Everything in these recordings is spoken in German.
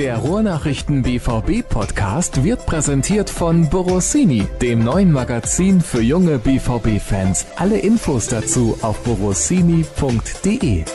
Der Ruhrnachrichten BVB Podcast wird präsentiert von Borossini, dem neuen Magazin für junge BVB-Fans. Alle Infos dazu auf borossini.de.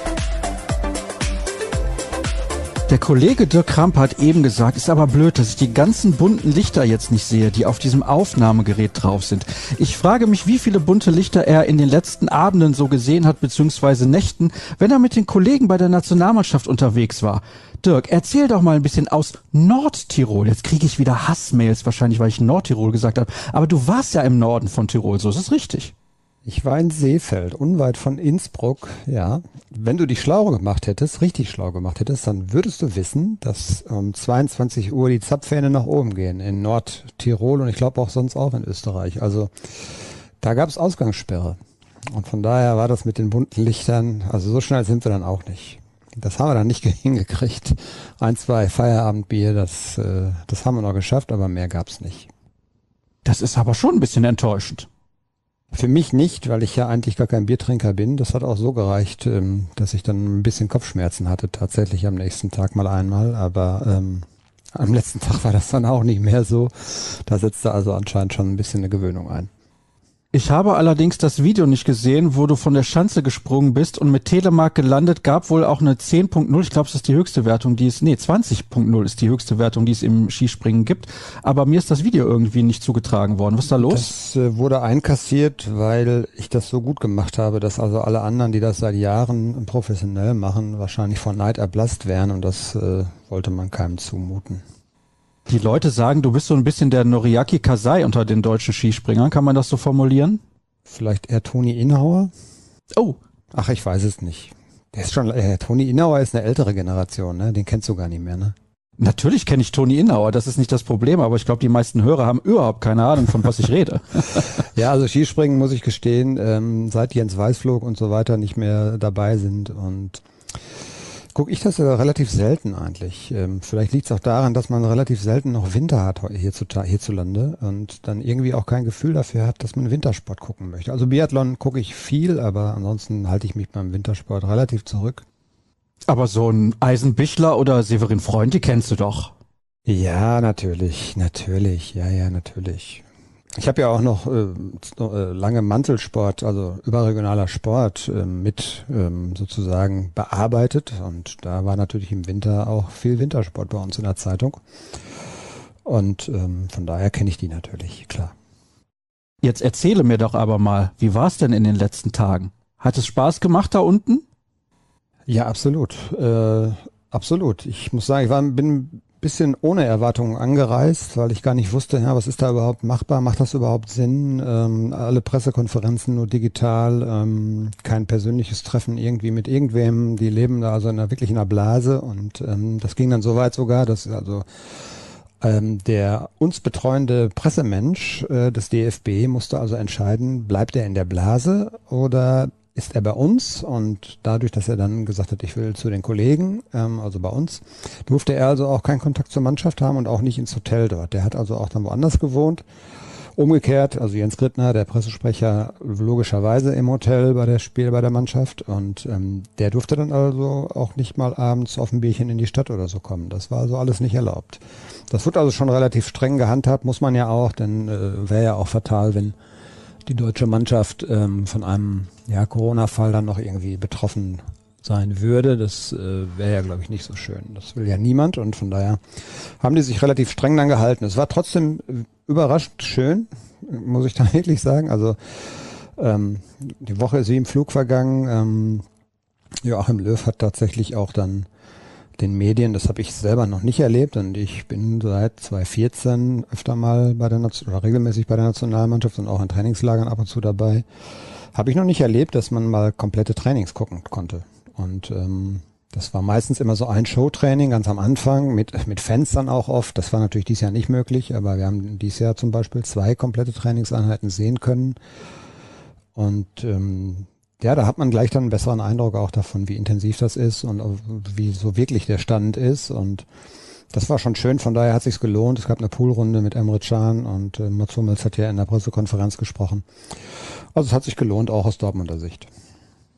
Der Kollege Dirk Kramp hat eben gesagt, ist aber blöd, dass ich die ganzen bunten Lichter jetzt nicht sehe, die auf diesem Aufnahmegerät drauf sind. Ich frage mich, wie viele bunte Lichter er in den letzten Abenden so gesehen hat, beziehungsweise Nächten, wenn er mit den Kollegen bei der Nationalmannschaft unterwegs war. Dirk, erzähl doch mal ein bisschen aus Nordtirol. Jetzt kriege ich wieder Hassmails, wahrscheinlich, weil ich Nordtirol gesagt habe. Aber du warst ja im Norden von Tirol, so ist es richtig. Ich war in Seefeld, unweit von Innsbruck, ja. Wenn du dich schlau gemacht hättest, richtig schlau gemacht hättest, dann würdest du wissen, dass um 22 Uhr die Zapfhähne nach oben gehen in Nordtirol und ich glaube auch sonst auch in Österreich. Also da gab es Ausgangssperre. Und von daher war das mit den bunten Lichtern, also so schnell sind wir dann auch nicht. Das haben wir dann nicht hingekriegt. 1, 2 Feierabendbier, das haben wir noch geschafft, aber mehr gab's nicht. Das ist aber schon ein bisschen enttäuschend. Für mich nicht, weil ich ja eigentlich gar kein Biertrinker bin. Das hat auch so gereicht, dass ich dann ein bisschen Kopfschmerzen hatte, tatsächlich am nächsten Tag mal einmal. Aber am letzten Tag war das dann auch nicht mehr so. Da setzte also anscheinend schon ein bisschen eine Gewöhnung ein. Ich habe allerdings das Video nicht gesehen, wo du von der Schanze gesprungen bist und mit Telemark gelandet, gab wohl auch eine 10.0. Ich glaube, das ist die höchste Wertung, 20.0 ist die höchste Wertung, die es im Skispringen gibt. Aber mir ist das Video irgendwie nicht zugetragen worden. Was ist da los? Das wurde einkassiert, weil ich das so gut gemacht habe, dass also alle anderen, die das seit Jahren professionell machen, wahrscheinlich vor Neid erblasst wären und das wollte man keinem zumuten. Die Leute sagen, du bist so ein bisschen der Noriaki Kasai unter den deutschen Skispringern. Kann man das so formulieren? Vielleicht eher Toni Innauer? Oh. Ach, ich weiß es nicht. Der ist schon, Toni Innauer ist eine ältere Generation, ne? Den kennst du gar nicht mehr, ne? Natürlich kenne ich Toni Innauer, das ist nicht das Problem, aber ich glaube, die meisten Hörer haben überhaupt keine Ahnung, von was ich rede. Ja, also Skispringen, muss ich gestehen, seit Jens Weißflog und so weiter nicht mehr dabei sind und gucke ich das ja relativ selten eigentlich. Vielleicht liegt es auch daran, dass man relativ selten noch Winter hat hierzulande und dann irgendwie auch kein Gefühl dafür hat, dass man Wintersport gucken möchte. Also Biathlon gucke ich viel, aber ansonsten halte ich mich beim Wintersport relativ zurück. Aber so ein Eisenbichler oder Severin Freund, die kennst du doch. Ja, natürlich. Ja, natürlich. Ich habe ja auch noch lange Mantelsport, also überregionaler Sport mit sozusagen bearbeitet und da war natürlich im Winter auch viel Wintersport bei uns in der Zeitung und von daher kenne ich die natürlich, klar. Jetzt erzähle mir doch aber mal, wie war es denn in den letzten Tagen? Hat es Spaß gemacht da unten? Ja, absolut. Absolut. Ich muss sagen, bin bisschen ohne Erwartungen angereist, weil ich gar nicht wusste, ja, was ist da überhaupt machbar, macht das überhaupt Sinn? Alle Pressekonferenzen nur digital, kein persönliches Treffen irgendwie mit irgendwem, die leben da also wirklich in einer Blase und das ging dann so weit sogar, dass also der uns betreuende Pressemensch des DFB musste also entscheiden, bleibt er in der Blase oder ist er bei uns und dadurch, dass er dann gesagt hat, ich will zu den Kollegen, also bei uns, durfte er also auch keinen Kontakt zur Mannschaft haben und auch nicht ins Hotel dort. Der hat also auch dann woanders gewohnt. Umgekehrt, also Jens Grittner, der Pressesprecher, logischerweise im Hotel bei der Mannschaft und der durfte dann also auch nicht mal abends auf ein Bierchen in die Stadt oder so kommen. Das war also alles nicht erlaubt. Das wird also schon relativ streng gehandhabt, muss man ja auch, denn wäre ja auch fatal, wenn die deutsche Mannschaft von einem Corona-Fall dann noch irgendwie betroffen sein würde. Das wäre ja, glaube ich, nicht so schön. Das will ja niemand und von daher haben die sich relativ streng dann gehalten. Es war trotzdem überraschend schön, muss ich da wirklich sagen. Also die Woche ist wie im Flug vergangen. Joachim Löw hat tatsächlich auch dann den Medien, das habe ich selber noch nicht erlebt und ich bin seit 2014 öfter mal regelmäßig bei der Nationalmannschaft und auch in Trainingslagern ab und zu dabei. Habe ich noch nicht erlebt, dass man mal komplette Trainings gucken konnte. Und das war meistens immer so ein Showtraining ganz am Anfang mit Fans dann auch oft. Das war natürlich dieses Jahr nicht möglich, aber wir haben dieses Jahr zum Beispiel 2 komplette Trainingseinheiten sehen können. Und ja, da hat man gleich dann einen besseren Eindruck auch davon, wie intensiv das ist und wie so wirklich der Stand ist. Und das war schon schön, von daher hat es sich gelohnt. Es gab eine Poolrunde mit Emre Can und Mats Hummels hat ja in der Pressekonferenz gesprochen. Also es hat sich gelohnt, auch aus Dortmunder Sicht.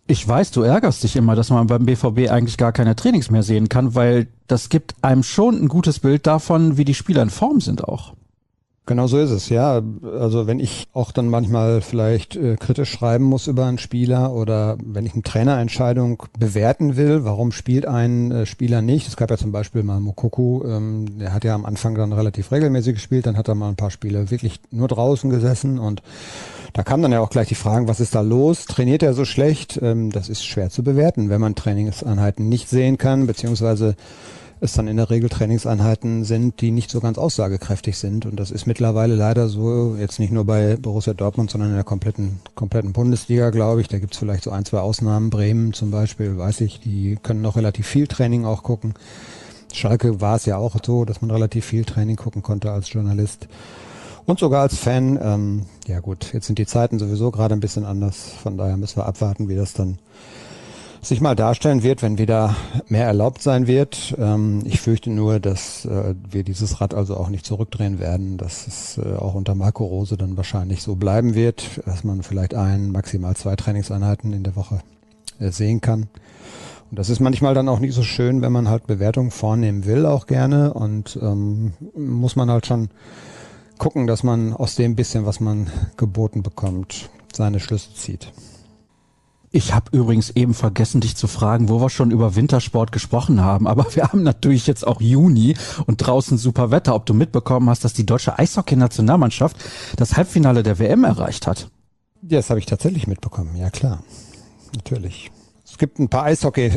Ich weiß, du ärgerst dich immer, dass man beim BVB eigentlich gar keine Trainings mehr sehen kann, weil das gibt einem schon ein gutes Bild davon, wie die Spieler in Form sind auch. Genau so ist es, ja. Also wenn ich auch dann manchmal vielleicht kritisch schreiben muss über einen Spieler oder wenn ich eine Trainerentscheidung bewerten will, warum spielt ein Spieler nicht? Es gab ja zum Beispiel mal Moukoko, der hat ja am Anfang dann relativ regelmäßig gespielt, dann hat er mal ein paar Spiele wirklich nur draußen gesessen und da kam dann ja auch gleich die Frage, was ist da los? Trainiert er so schlecht? Das ist schwer zu bewerten, wenn man Trainingseinheiten nicht sehen kann, beziehungsweise es dann in der Regel Trainingseinheiten sind, die nicht so ganz aussagekräftig sind. Und das ist mittlerweile leider so, jetzt nicht nur bei Borussia Dortmund, sondern in der kompletten Bundesliga, glaube ich. Da gibt's vielleicht so ein, zwei Ausnahmen. Bremen zum Beispiel, weiß ich, die können noch relativ viel Training auch gucken. Schalke war es ja auch so, dass man relativ viel Training gucken konnte als Journalist. Und sogar als Fan. Ja gut, jetzt sind die Zeiten sowieso gerade ein bisschen anders. Von daher müssen wir abwarten, wie das dann sich mal darstellen wird, wenn wieder mehr erlaubt sein wird. Ich fürchte nur, dass wir dieses Rad also auch nicht zurückdrehen werden, dass es auch unter Marco Rose dann wahrscheinlich so bleiben wird, dass man vielleicht maximal 2 Trainingseinheiten in der Woche sehen kann. Und das ist manchmal dann auch nicht so schön, wenn man halt Bewertungen vornehmen will, auch gerne. Und muss man halt schon gucken, dass man aus dem bisschen, was man geboten bekommt, seine Schlüsse zieht. Ich habe übrigens eben vergessen, dich zu fragen, wo wir schon über Wintersport gesprochen haben. Aber wir haben natürlich jetzt auch Juni und draußen super Wetter. Ob du mitbekommen hast, dass die deutsche Eishockey-Nationalmannschaft das Halbfinale der WM erreicht hat? Ja, das habe ich tatsächlich mitbekommen. Ja, klar. Natürlich. Es gibt ein paar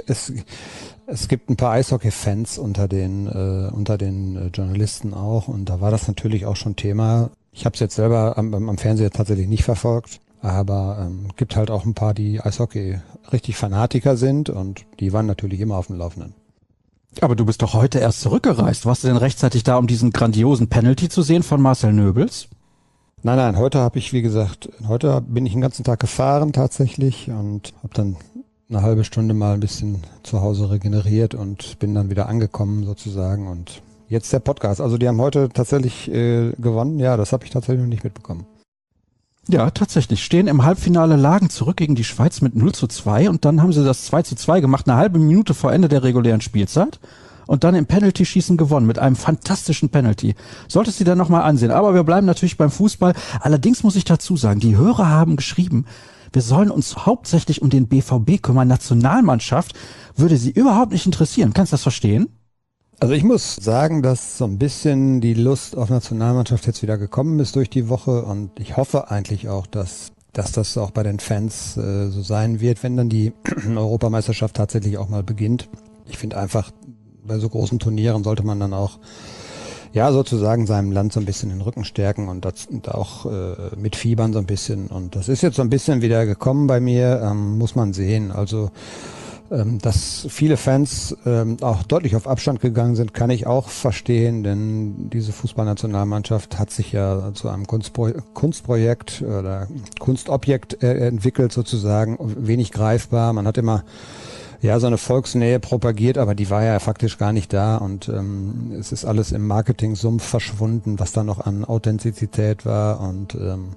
Eishockey-Fans unter den Journalisten auch. Und da war das natürlich auch schon Thema. Ich habe es jetzt selber am Fernseher tatsächlich nicht verfolgt. Aber gibt halt auch ein paar, die Eishockey richtig Fanatiker sind und die waren natürlich immer auf dem Laufenden. Aber du bist doch heute erst zurückgereist. Warst du denn rechtzeitig da, um diesen grandiosen Penalty zu sehen von Marcel Nöbels? Nein, heute bin ich den ganzen Tag gefahren tatsächlich und habe dann eine halbe Stunde mal ein bisschen zu Hause regeneriert und bin dann wieder angekommen sozusagen. Und jetzt der Podcast. Also die haben heute tatsächlich gewonnen. Ja, das habe ich tatsächlich noch nicht mitbekommen. Ja, tatsächlich. Stehen im Halbfinale, lagen zurück gegen die Schweiz mit 0:2 und dann haben sie das 2:2 gemacht, eine halbe Minute vor Ende der regulären Spielzeit und dann im Penalty-Schießen gewonnen mit einem fantastischen Penalty. Solltest du dir dann nochmal ansehen. Aber wir bleiben natürlich beim Fußball. Allerdings muss ich dazu sagen, die Hörer haben geschrieben, wir sollen uns hauptsächlich um den BVB kümmern. Nationalmannschaft würde sie überhaupt nicht interessieren. Kannst du das verstehen? Also ich muss sagen, dass so ein bisschen die Lust auf Nationalmannschaft jetzt wieder gekommen ist durch die Woche und ich hoffe eigentlich auch, dass das auch bei den Fans so sein wird, wenn dann die Europameisterschaft tatsächlich auch mal beginnt. Ich finde einfach, bei so großen Turnieren sollte man dann auch sozusagen seinem Land so ein bisschen den Rücken stärken und auch mitfiebern so ein bisschen. Und das ist jetzt so ein bisschen wieder gekommen bei mir, muss man sehen. Also dass viele Fans auch deutlich auf Abstand gegangen sind, kann ich auch verstehen, denn diese Fußballnationalmannschaft hat sich ja zu einem Kunstprojekt oder Kunstobjekt entwickelt sozusagen, wenig greifbar. Man hat immer so eine Volksnähe propagiert, aber die war ja faktisch gar nicht da und es ist alles im Marketing-Sumpf verschwunden, was da noch an Authentizität war und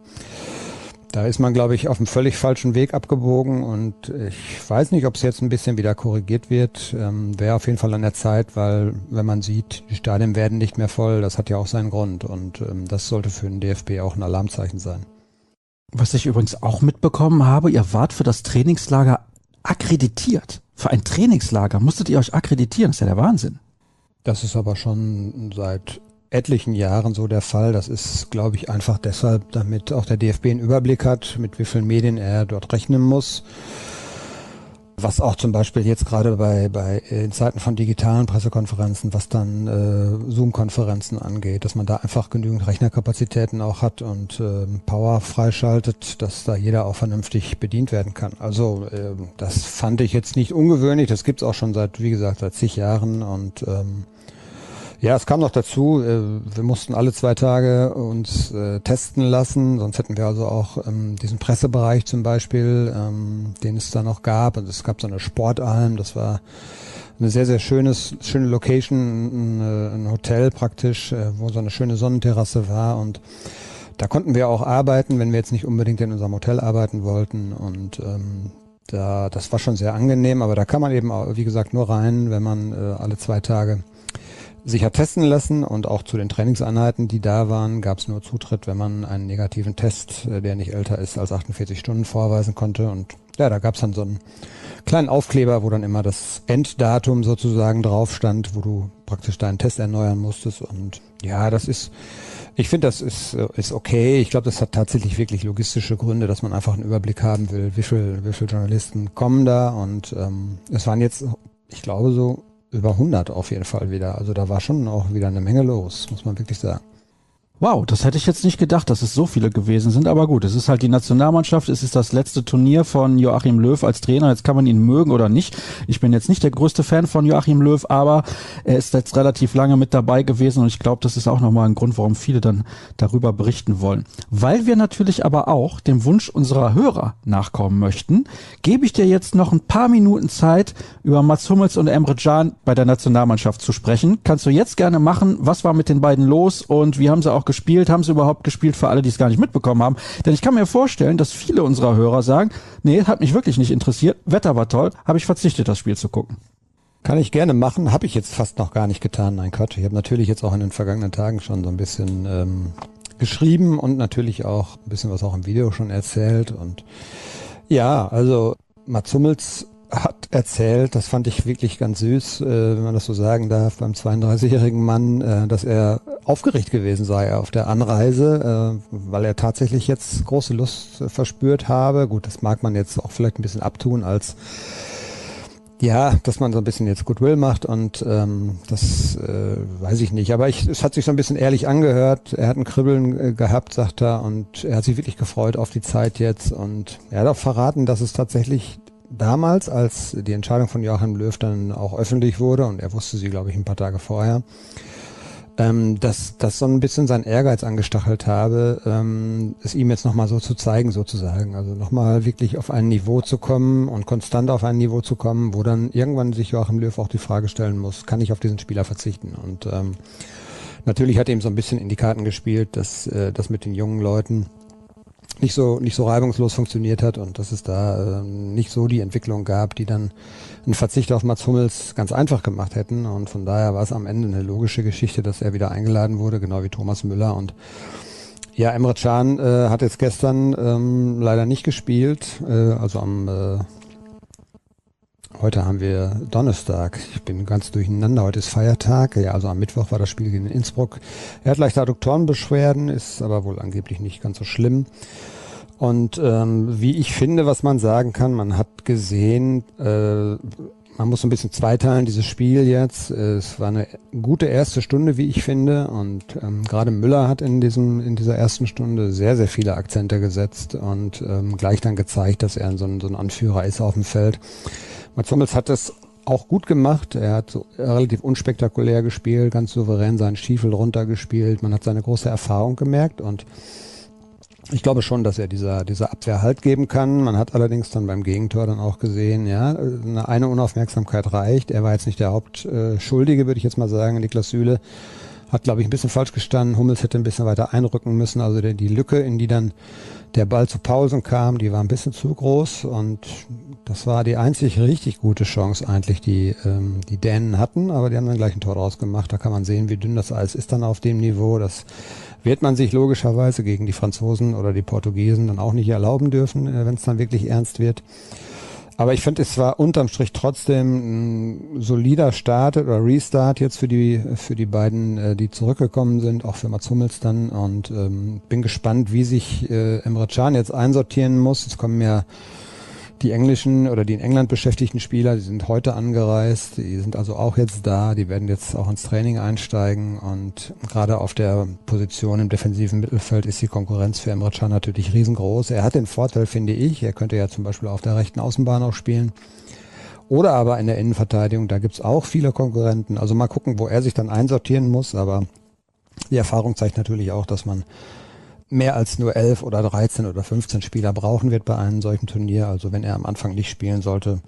da ist man, glaube ich, auf einem völlig falschen Weg abgebogen und ich weiß nicht, ob es jetzt ein bisschen wieder korrigiert wird. Wäre auf jeden Fall an der Zeit, weil wenn man sieht, die Stadien werden nicht mehr voll, das hat ja auch seinen Grund und das sollte für den DFB auch ein Alarmzeichen sein. Was ich übrigens auch mitbekommen habe, ihr wart für das Trainingslager akkreditiert. Für ein Trainingslager musstet ihr euch akkreditieren, das ist ja der Wahnsinn. Das ist aber schon seit etlichen Jahren so der Fall. Das ist, glaube ich, einfach deshalb, damit auch der DFB einen Überblick hat, mit wie vielen Medien er dort rechnen muss. Was auch zum Beispiel jetzt gerade bei in Zeiten von digitalen Pressekonferenzen, was dann Zoom-Konferenzen angeht, dass man da einfach genügend Rechnerkapazitäten auch hat und Power freischaltet, dass da jeder auch vernünftig bedient werden kann. Also das fand ich jetzt nicht ungewöhnlich. Das gibt's auch schon seit zig Jahren und es kam noch dazu, wir mussten alle 2 Tage uns testen lassen, sonst hätten wir also auch diesen Pressebereich zum Beispiel, den es da noch gab. Und es gab so eine Sportalm, das war eine sehr, sehr schöne Location, ein Hotel praktisch, wo so eine schöne Sonnenterrasse war. Und da konnten wir auch arbeiten, wenn wir jetzt nicht unbedingt in unserem Hotel arbeiten wollten. Und Das war schon sehr angenehm, aber da kann man eben auch, wie gesagt, nur rein, wenn man alle 2 Tage sich hat testen lassen, und auch zu den Trainingseinheiten, die da waren, gab es nur Zutritt, wenn man einen negativen Test, der nicht älter ist als 48 Stunden, vorweisen konnte. Und ja, da gab es dann so einen kleinen Aufkleber, wo dann immer das Enddatum sozusagen drauf stand, wo du praktisch deinen Test erneuern musstest. Und ja, ich finde, das ist okay. Ich glaube, das hat tatsächlich wirklich logistische Gründe, dass man einfach einen Überblick haben will, wie viele Journalisten kommen da. Und es waren jetzt, ich glaube, so über 100 auf jeden Fall wieder. Also da war schon auch wieder eine Menge los, muss man wirklich sagen. Wow, das hätte ich jetzt nicht gedacht, dass es so viele gewesen sind, aber gut, es ist halt die Nationalmannschaft, es ist das letzte Turnier von Joachim Löw als Trainer, jetzt kann man ihn mögen oder nicht. Ich bin jetzt nicht der größte Fan von Joachim Löw, aber er ist jetzt relativ lange mit dabei gewesen und ich glaube, das ist auch nochmal ein Grund, warum viele dann darüber berichten wollen. Weil wir natürlich aber auch dem Wunsch unserer Hörer nachkommen möchten, gebe ich dir jetzt noch ein paar Minuten Zeit, über Mats Hummels und Emre Can bei der Nationalmannschaft zu sprechen. Kannst du jetzt gerne machen, was war mit den beiden los und wie haben sie auch gespielt? Haben sie überhaupt gespielt, für alle, die es gar nicht mitbekommen haben? Denn ich kann mir vorstellen, dass viele unserer Hörer sagen, nee, hat mich wirklich nicht interessiert, Wetter war toll, habe ich verzichtet, das Spiel zu gucken. Kann ich gerne machen, habe ich jetzt fast noch gar nicht getan, nein Quatsch. Ich habe natürlich jetzt auch in den vergangenen Tagen schon so ein bisschen geschrieben und natürlich auch ein bisschen was auch im Video schon erzählt. Und ja, also Mats Hummels hat erzählt, das fand ich wirklich ganz süß, wenn man das so sagen darf, beim 32-jährigen Mann, dass er aufgeregt gewesen sei auf der Anreise, weil er tatsächlich jetzt große Lust verspürt habe. Gut, das mag man jetzt auch vielleicht ein bisschen abtun als, ja, dass man so ein bisschen jetzt Goodwill macht und das weiß ich nicht. Aber es hat sich so ein bisschen ehrlich angehört. Er hat ein Kribbeln gehabt, sagt er, und er hat sich wirklich gefreut auf die Zeit jetzt. Und er hat auch verraten, dass es tatsächlich damals, als die Entscheidung von Joachim Löw dann auch öffentlich wurde, und er wusste sie, glaube ich, ein paar Tage vorher, dass das so ein bisschen sein Ehrgeiz angestachelt habe, es ihm jetzt nochmal so zu zeigen, sozusagen. Also nochmal wirklich auf ein Niveau zu kommen und konstant auf ein Niveau zu kommen, wo dann irgendwann sich Joachim Löw auch die Frage stellen muss, kann ich auf diesen Spieler verzichten? Und natürlich hat er ihm so ein bisschen in die Karten gespielt, dass das mit den jungen Leuten nicht so reibungslos funktioniert hat und dass es da nicht so die Entwicklung gab, die dann einen Verzicht auf Mats Hummels ganz einfach gemacht hätten. Und von daher war es am Ende eine logische Geschichte, dass er wieder eingeladen wurde, genau wie Thomas Müller. Und ja, Emre Can hat jetzt gestern leider nicht gespielt. Heute haben wir Donnerstag. Ich bin ganz durcheinander. Heute ist Feiertag. Ja, also am Mittwoch war das Spiel gegen Innsbruck. Er hat leichte Adduktorenbeschwerden, ist aber wohl angeblich nicht ganz so schlimm. Und wie ich finde, was man sagen kann, man hat gesehen, man muss so ein bisschen zweiteilen, dieses Spiel jetzt. Es war eine gute erste Stunde, wie ich finde. Und gerade Müller hat in dieser ersten Stunde sehr, sehr viele Akzente gesetzt und gleich dann gezeigt, dass er so ein Anführer ist auf dem Feld. Mats Hummels hat das auch gut gemacht. Er hat so relativ unspektakulär gespielt, ganz souverän seinen Stiefel runtergespielt. Man hat seine große Erfahrung gemerkt und ich glaube schon, dass er dieser Abwehr Halt geben kann. Man hat allerdings dann beim Gegentor dann auch gesehen, ja, eine Unaufmerksamkeit reicht. Er war jetzt nicht der Hauptschuldige, würde ich jetzt mal sagen. Niklas Süle hat, glaube ich, ein bisschen falsch gestanden. Hummels hätte ein bisschen weiter einrücken müssen. Also die Lücke, in die dann der Ball zu Paulsen kam, die war ein bisschen zu groß und das war die einzig richtig gute Chance eigentlich, die Dänen hatten, aber die haben dann gleich ein Tor draus gemacht. Da kann man sehen, wie dünn das Eis ist dann auf dem Niveau. Das wird man sich logischerweise gegen die Franzosen oder die Portugiesen dann auch nicht erlauben dürfen, wenn es dann wirklich ernst wird. Aber ich finde, es war unterm Strich trotzdem ein solider Start oder Restart jetzt für die beiden, die zurückgekommen sind, auch für Mats Hummels dann. Und bin gespannt, wie sich Emre Can jetzt einsortieren muss. Es kommen ja die englischen oder die in England beschäftigten Spieler, die sind heute angereist, die sind also auch jetzt da, die werden jetzt auch ins Training einsteigen und gerade auf der Position im defensiven Mittelfeld ist die Konkurrenz für Emre Can natürlich riesengroß. Er hat den Vorteil, finde ich, er könnte ja zum Beispiel auf der rechten Außenbahn auch spielen oder aber in der Innenverteidigung, da gibt's auch viele Konkurrenten. Also mal gucken, wo er sich dann einsortieren muss, aber die Erfahrung zeigt natürlich auch, dass man mehr als nur 11 oder 13 oder 15 Spieler brauchen wird bei einem solchen Turnier. Also wenn er am Anfang nicht spielen sollte,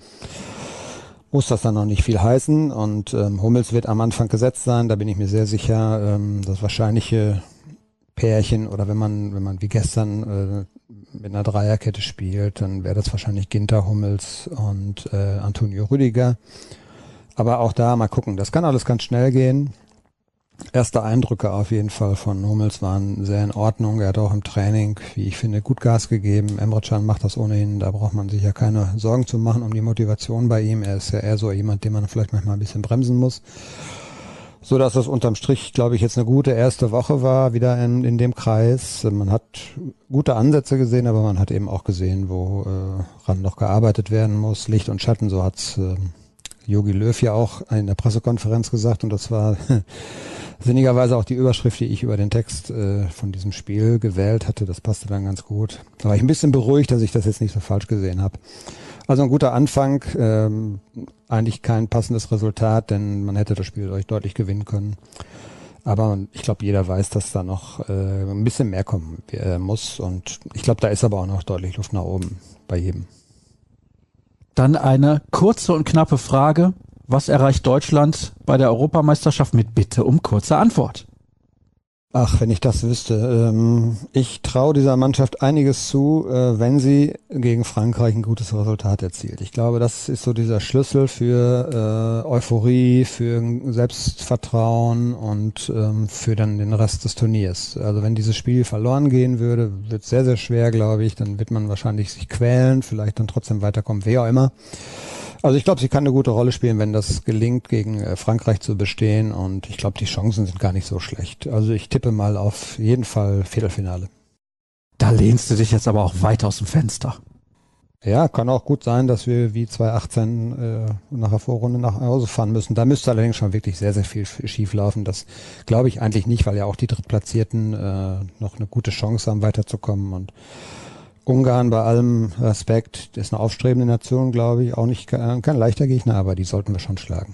muss das dann noch nicht viel heißen. Und Hummels wird am Anfang gesetzt sein, da bin ich mir sehr sicher. Das wahrscheinliche Pärchen oder wenn man wie gestern mit einer Dreierkette spielt, dann wäre das wahrscheinlich Ginter, Hummels und Antonio Rüdiger. Aber auch da mal gucken, das kann alles ganz schnell gehen. Erste Eindrücke auf jeden Fall von Hummels waren sehr in Ordnung. Er hat auch im Training, wie ich finde, gut Gas gegeben. Emre Can macht das ohnehin, da braucht man sich ja keine Sorgen zu machen um die Motivation bei ihm. Er ist ja eher so jemand, den man vielleicht manchmal ein bisschen bremsen muss. So dass das unterm Strich, glaube ich, jetzt eine gute erste Woche war, wieder in dem Kreis. Man hat gute Ansätze gesehen, aber man hat eben auch gesehen, woran noch gearbeitet werden muss. Licht und Schatten, so hat's Jogi Löw ja auch in der Pressekonferenz gesagt, und das war sinnigerweise auch die Überschrift, die ich über den Text von diesem Spiel gewählt hatte. Das passte dann ganz gut. Da war ich ein bisschen beruhigt, dass ich das jetzt nicht so falsch gesehen habe. Also ein guter Anfang, eigentlich kein passendes Resultat, denn man hätte das Spiel deutlich gewinnen können. Aber ich glaube, jeder weiß, dass da noch ein bisschen mehr kommen muss, und ich glaube, da ist aber auch noch deutlich Luft nach oben bei jedem. Dann eine kurze und knappe Frage. Was erreicht Deutschland bei der Europameisterschaft, mit Bitte um kurze Antwort? Ach, wenn ich das wüsste. Ich traue dieser Mannschaft einiges zu, wenn sie gegen Frankreich ein gutes Resultat erzielt. Ich glaube, das ist so dieser Schlüssel für Euphorie, für Selbstvertrauen und für dann den Rest des Turniers. Also wenn dieses Spiel verloren gehen würde, wird es sehr, sehr schwer, glaube ich. Dann wird man wahrscheinlich sich quälen, vielleicht dann trotzdem weiterkommen, wer auch immer. Also ich glaube, sie kann eine gute Rolle spielen, wenn das gelingt, gegen Frankreich zu bestehen, und ich glaube, die Chancen sind gar nicht so schlecht. Also ich tippe mal auf jeden Fall Viertelfinale. Da lehnst du dich jetzt aber auch weit aus dem Fenster. Ja, kann auch gut sein, dass wir wie 2018 nach der Vorrunde nach Hause fahren müssen. Da müsste allerdings schon wirklich sehr, sehr viel schief laufen. Das glaube ich eigentlich nicht, weil ja auch die Drittplatzierten noch eine gute Chance haben, weiterzukommen, und Ungarn, bei allem Respekt, ist eine aufstrebende Nation, glaube ich, auch nicht kein leichter Gegner, aber die sollten wir schon schlagen.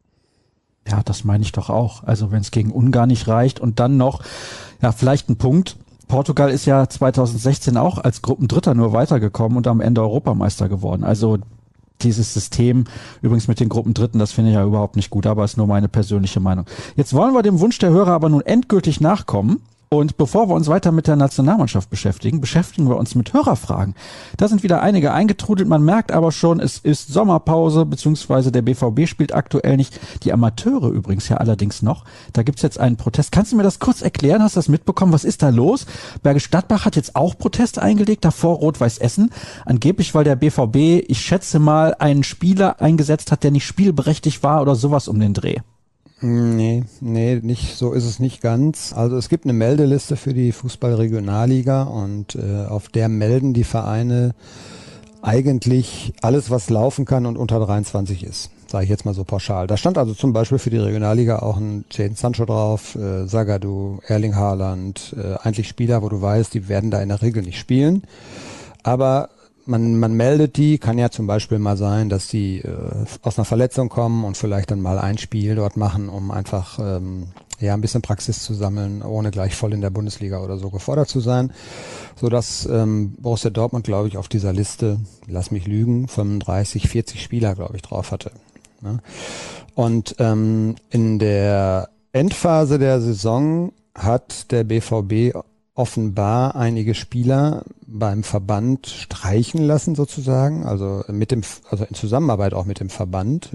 Ja, das meine ich doch auch. Also wenn es gegen Ungarn nicht reicht und dann noch, ja, vielleicht ein Punkt. Portugal ist ja 2016 auch als Gruppendritter nur weitergekommen und am Ende Europameister geworden. Also dieses System, übrigens mit den Gruppendritten, das finde ich ja überhaupt nicht gut, aber ist nur meine persönliche Meinung. Jetzt wollen wir dem Wunsch der Hörer aber nun endgültig nachkommen. Und bevor wir uns weiter mit der Nationalmannschaft beschäftigen wir uns mit Hörerfragen. Da sind wieder einige eingetrudelt, man merkt aber schon, es ist Sommerpause, beziehungsweise der BVB spielt aktuell nicht. Die Amateure übrigens ja allerdings noch. Da gibt's jetzt einen Protest. Kannst du mir das kurz erklären? Hast du das mitbekommen? Was ist da los? Bergisch Gladbach hat jetzt auch Protest eingelegt, davor Rot-Weiß Essen. Angeblich, weil der BVB, ich schätze mal, einen Spieler eingesetzt hat, der nicht spielberechtigt war oder sowas um den Dreh. Nee, nicht, so ist es nicht ganz. Also es gibt eine Meldeliste für die Fußball-Regionalliga, und auf der melden die Vereine eigentlich alles, was laufen kann und unter 23 ist, sage ich jetzt mal so pauschal. Da stand also zum Beispiel für die Regionalliga auch ein Jadon Sancho drauf, Zagadou, Erling Haaland, eigentlich Spieler, wo du weißt, die werden da in der Regel nicht spielen. Aber man meldet die, kann ja zum Beispiel mal sein, dass die aus einer Verletzung kommen und vielleicht dann mal ein Spiel dort machen, um einfach ein bisschen Praxis zu sammeln, ohne gleich voll in der Bundesliga oder so gefordert zu sein. Sodass Borussia Dortmund, glaube ich, auf dieser Liste, lass mich lügen, 35, 40 Spieler, glaube ich, drauf hatte. Ne? Und in der Endphase der Saison hat der BVB offenbar einige Spieler beim Verband streichen lassen sozusagen, also in Zusammenarbeit auch mit dem Verband,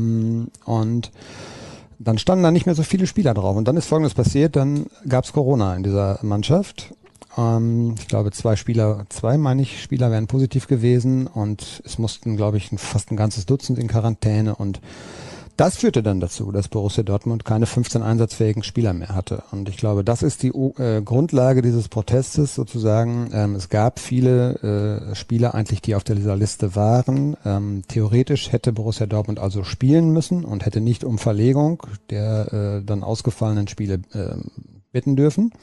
und dann standen da nicht mehr so viele Spieler drauf, und dann ist Folgendes passiert, dann gab es Corona in dieser Mannschaft. Ich glaube, zwei Spieler wären positiv gewesen, und es mussten, glaube ich, fast ein ganzes Dutzend in Quarantäne, und das führte dann dazu, dass Borussia Dortmund keine 15 einsatzfähigen Spieler mehr hatte. Und ich glaube, das ist die Grundlage dieses Protestes sozusagen. Es gab viele Spieler eigentlich, die auf dieser Liste waren. Theoretisch hätte Borussia Dortmund also spielen müssen und hätte nicht um Verlegung der dann ausgefallenen Spiele bitten dürfen.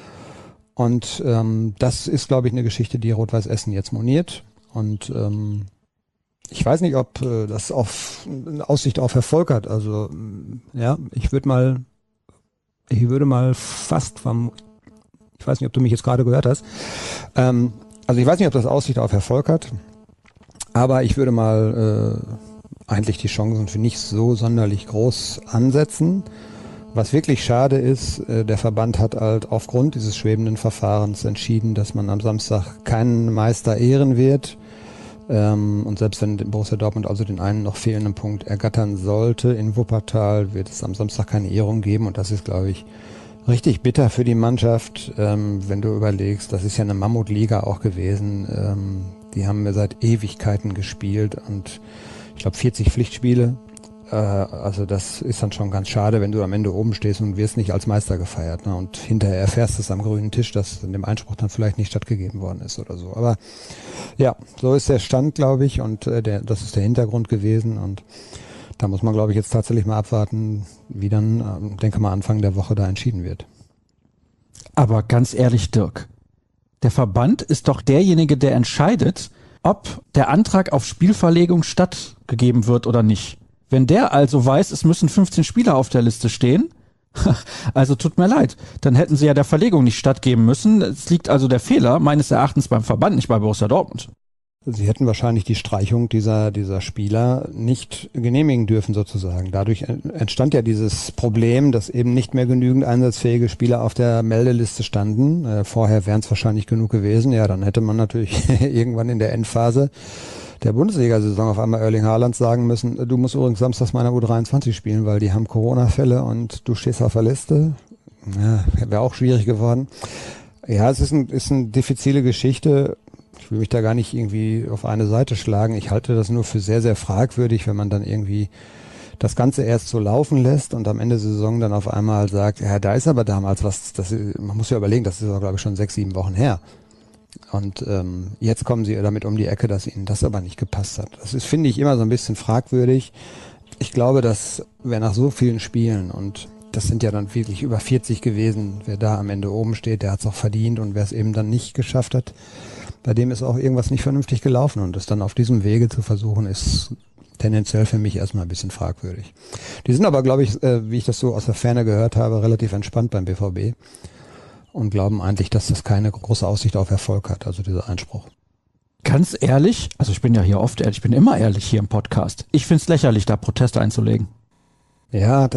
Und das ist, glaube ich, eine Geschichte, die Rot-Weiß Essen jetzt moniert. Und ich weiß nicht, ob das eine Aussicht auf Erfolg hat. Also ja, ich würde mal fast ich weiß nicht, ob du mich jetzt gerade gehört hast. Also ich weiß nicht, ob das Aussicht auf Erfolg hat, aber ich würde mal eigentlich die Chancen für nicht so sonderlich groß ansetzen, Was wirklich schade ist, der Verband hat halt aufgrund dieses schwebenden Verfahrens entschieden, dass man am Samstag keinen Meister ehren wird. Und selbst wenn Borussia Dortmund also den einen noch fehlenden Punkt ergattern sollte in Wuppertal, wird es am Samstag keine Ehrung geben. Und das ist, glaube ich, richtig bitter für die Mannschaft, wenn du überlegst, das ist ja eine Mammutliga auch gewesen. Die haben ja seit Ewigkeiten gespielt und ich glaube 40 Pflichtspiele. Also das ist dann schon ganz schade, wenn du am Ende oben stehst und wirst nicht als Meister gefeiert. Ne? Und hinterher erfährst du es am grünen Tisch, dass in dem Einspruch dann vielleicht nicht stattgegeben worden ist oder so. Aber ja, so ist der Stand, glaube ich, und das ist der Hintergrund gewesen. Und da muss man, glaube ich, jetzt tatsächlich mal abwarten, wie dann, denke mal, Anfang der Woche da entschieden wird. Aber ganz ehrlich, Dirk, der Verband ist doch derjenige, der entscheidet, ob der Antrag auf Spielverlegung stattgegeben wird oder nicht. Wenn der also weiß, es müssen 15 Spieler auf der Liste stehen, also tut mir leid, dann hätten sie ja der Verlegung nicht stattgeben müssen. Es liegt also der Fehler meines Erachtens beim Verband, nicht bei Borussia Dortmund. Sie hätten wahrscheinlich die Streichung dieser Spieler nicht genehmigen dürfen sozusagen. Dadurch entstand ja dieses Problem, dass eben nicht mehr genügend einsatzfähige Spieler auf der Meldeliste standen. Vorher wären es wahrscheinlich genug gewesen. Ja, dann hätte man natürlich irgendwann in der Endphase der Bundesliga-Saison auf einmal Erling Haaland sagen müssen, du musst übrigens samstags meiner U23 spielen, weil die haben Corona-Fälle und du stehst auf der Liste. Ja, wäre auch schwierig geworden. Ja, es ist eine diffizile Geschichte. Ich will mich da gar nicht irgendwie auf eine Seite schlagen. Ich halte das nur für sehr, sehr fragwürdig, wenn man dann irgendwie das Ganze erst so laufen lässt und am Ende der Saison dann auf einmal sagt, ja, da ist aber damals was, man muss ja überlegen, das ist, glaube ich, schon 6-7 Wochen her. Und jetzt kommen sie damit um die Ecke, dass ihnen das aber nicht gepasst hat. Das ist, finde ich, immer so ein bisschen fragwürdig. Ich glaube, dass wer nach so vielen Spielen, und das sind ja dann wirklich über 40 gewesen, wer da am Ende oben steht, der hat es auch verdient, und wer es eben dann nicht geschafft hat, bei dem ist auch irgendwas nicht vernünftig gelaufen, und das dann auf diesem Wege zu versuchen, ist tendenziell für mich erstmal ein bisschen fragwürdig. Die sind aber, glaube ich, wie ich das so aus der Ferne gehört habe, relativ entspannt beim BVB. Und glauben eigentlich, dass das keine große Aussicht auf Erfolg hat, also dieser Einspruch. Ganz ehrlich, also ich bin ja hier oft ehrlich, ich bin immer ehrlich hier im Podcast. Ich finde es lächerlich, da Proteste einzulegen. Ja,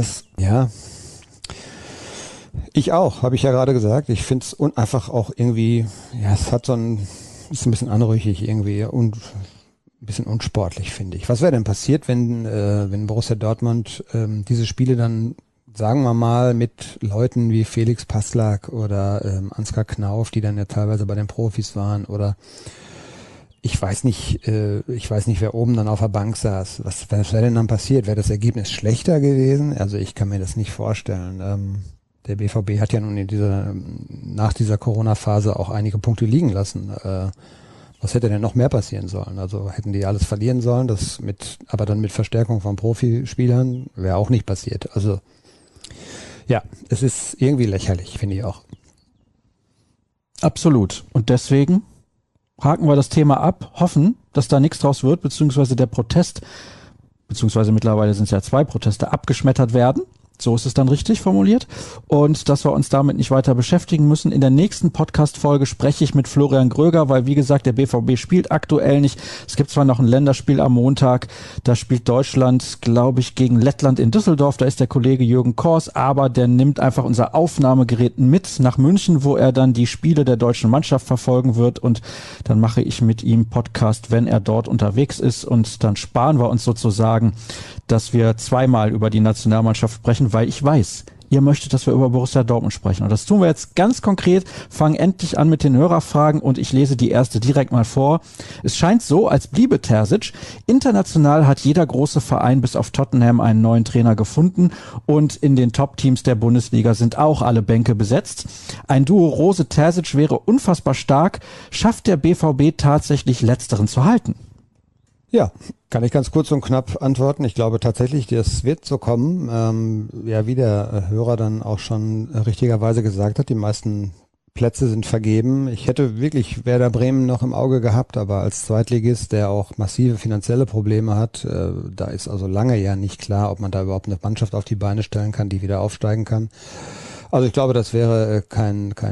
ich auch, habe ich ja gerade gesagt. Ich finde es einfach auch irgendwie, ja, es hat ist ein bisschen anrüchig irgendwie und ein bisschen unsportlich, finde ich. Was wäre denn passiert, wenn Borussia Dortmund diese Spiele dann, sagen wir mal, mit Leuten wie Felix Passlack oder Ansgar Knauf, die dann ja teilweise bei den Profis waren, oder ich weiß nicht, wer oben dann auf der Bank saß. Was wäre denn dann passiert? Wäre das Ergebnis schlechter gewesen? Also ich kann mir das nicht vorstellen. Der BVB hat ja nun nach dieser Corona-Phase auch einige Punkte liegen lassen. Was hätte denn noch mehr passieren sollen? Also hätten die alles verlieren sollen, aber dann mit Verstärkung von Profispielern wäre auch nicht passiert. Also ja, es ist irgendwie lächerlich, finde ich auch. Absolut. Und deswegen haken wir das Thema ab, hoffen, dass da nichts draus wird, beziehungsweise der Protest, beziehungsweise mittlerweile sind es ja 2 Proteste, abgeschmettert werden. So ist es dann richtig formuliert. Und dass wir uns damit nicht weiter beschäftigen müssen. In der nächsten Podcast-Folge spreche ich mit Florian Gröger, weil, wie gesagt, der BVB spielt aktuell nicht. Es gibt zwar noch ein Länderspiel am Montag. Da spielt Deutschland, glaube ich, gegen Lettland in Düsseldorf. Da ist der Kollege Jürgen Kors, aber der nimmt einfach unser Aufnahmegerät mit nach München, wo er dann die Spiele der deutschen Mannschaft verfolgen wird. Und dann mache ich mit ihm Podcast, wenn er dort unterwegs ist. Und dann sparen wir uns sozusagen, dass wir zweimal über die Nationalmannschaft sprechen, weil ich weiß, ihr möchtet, dass wir über Borussia Dortmund sprechen. Und das tun wir jetzt ganz konkret, fangen endlich an mit den Hörerfragen und ich lese die erste direkt mal vor. Es scheint so, als bliebe Terzic. International hat jeder große Verein bis auf Tottenham einen neuen Trainer gefunden und in den Top-Teams der Bundesliga sind auch alle Bänke besetzt. Ein Duo Rose-Terzic wäre unfassbar stark. Schafft der BVB tatsächlich Letzteren zu halten? Ja, kann ich ganz kurz und knapp antworten. Ich glaube tatsächlich, das wird so kommen. Ja, wie der Hörer dann auch schon richtigerweise gesagt hat, die meisten Plätze sind vergeben. Ich hätte wirklich Werder Bremen noch im Auge gehabt, aber als Zweitligist, der auch massive finanzielle Probleme hat, da ist also lange ja nicht klar, ob man da überhaupt eine Mannschaft auf die Beine stellen kann, die wieder aufsteigen kann. Also ich glaube, das wäre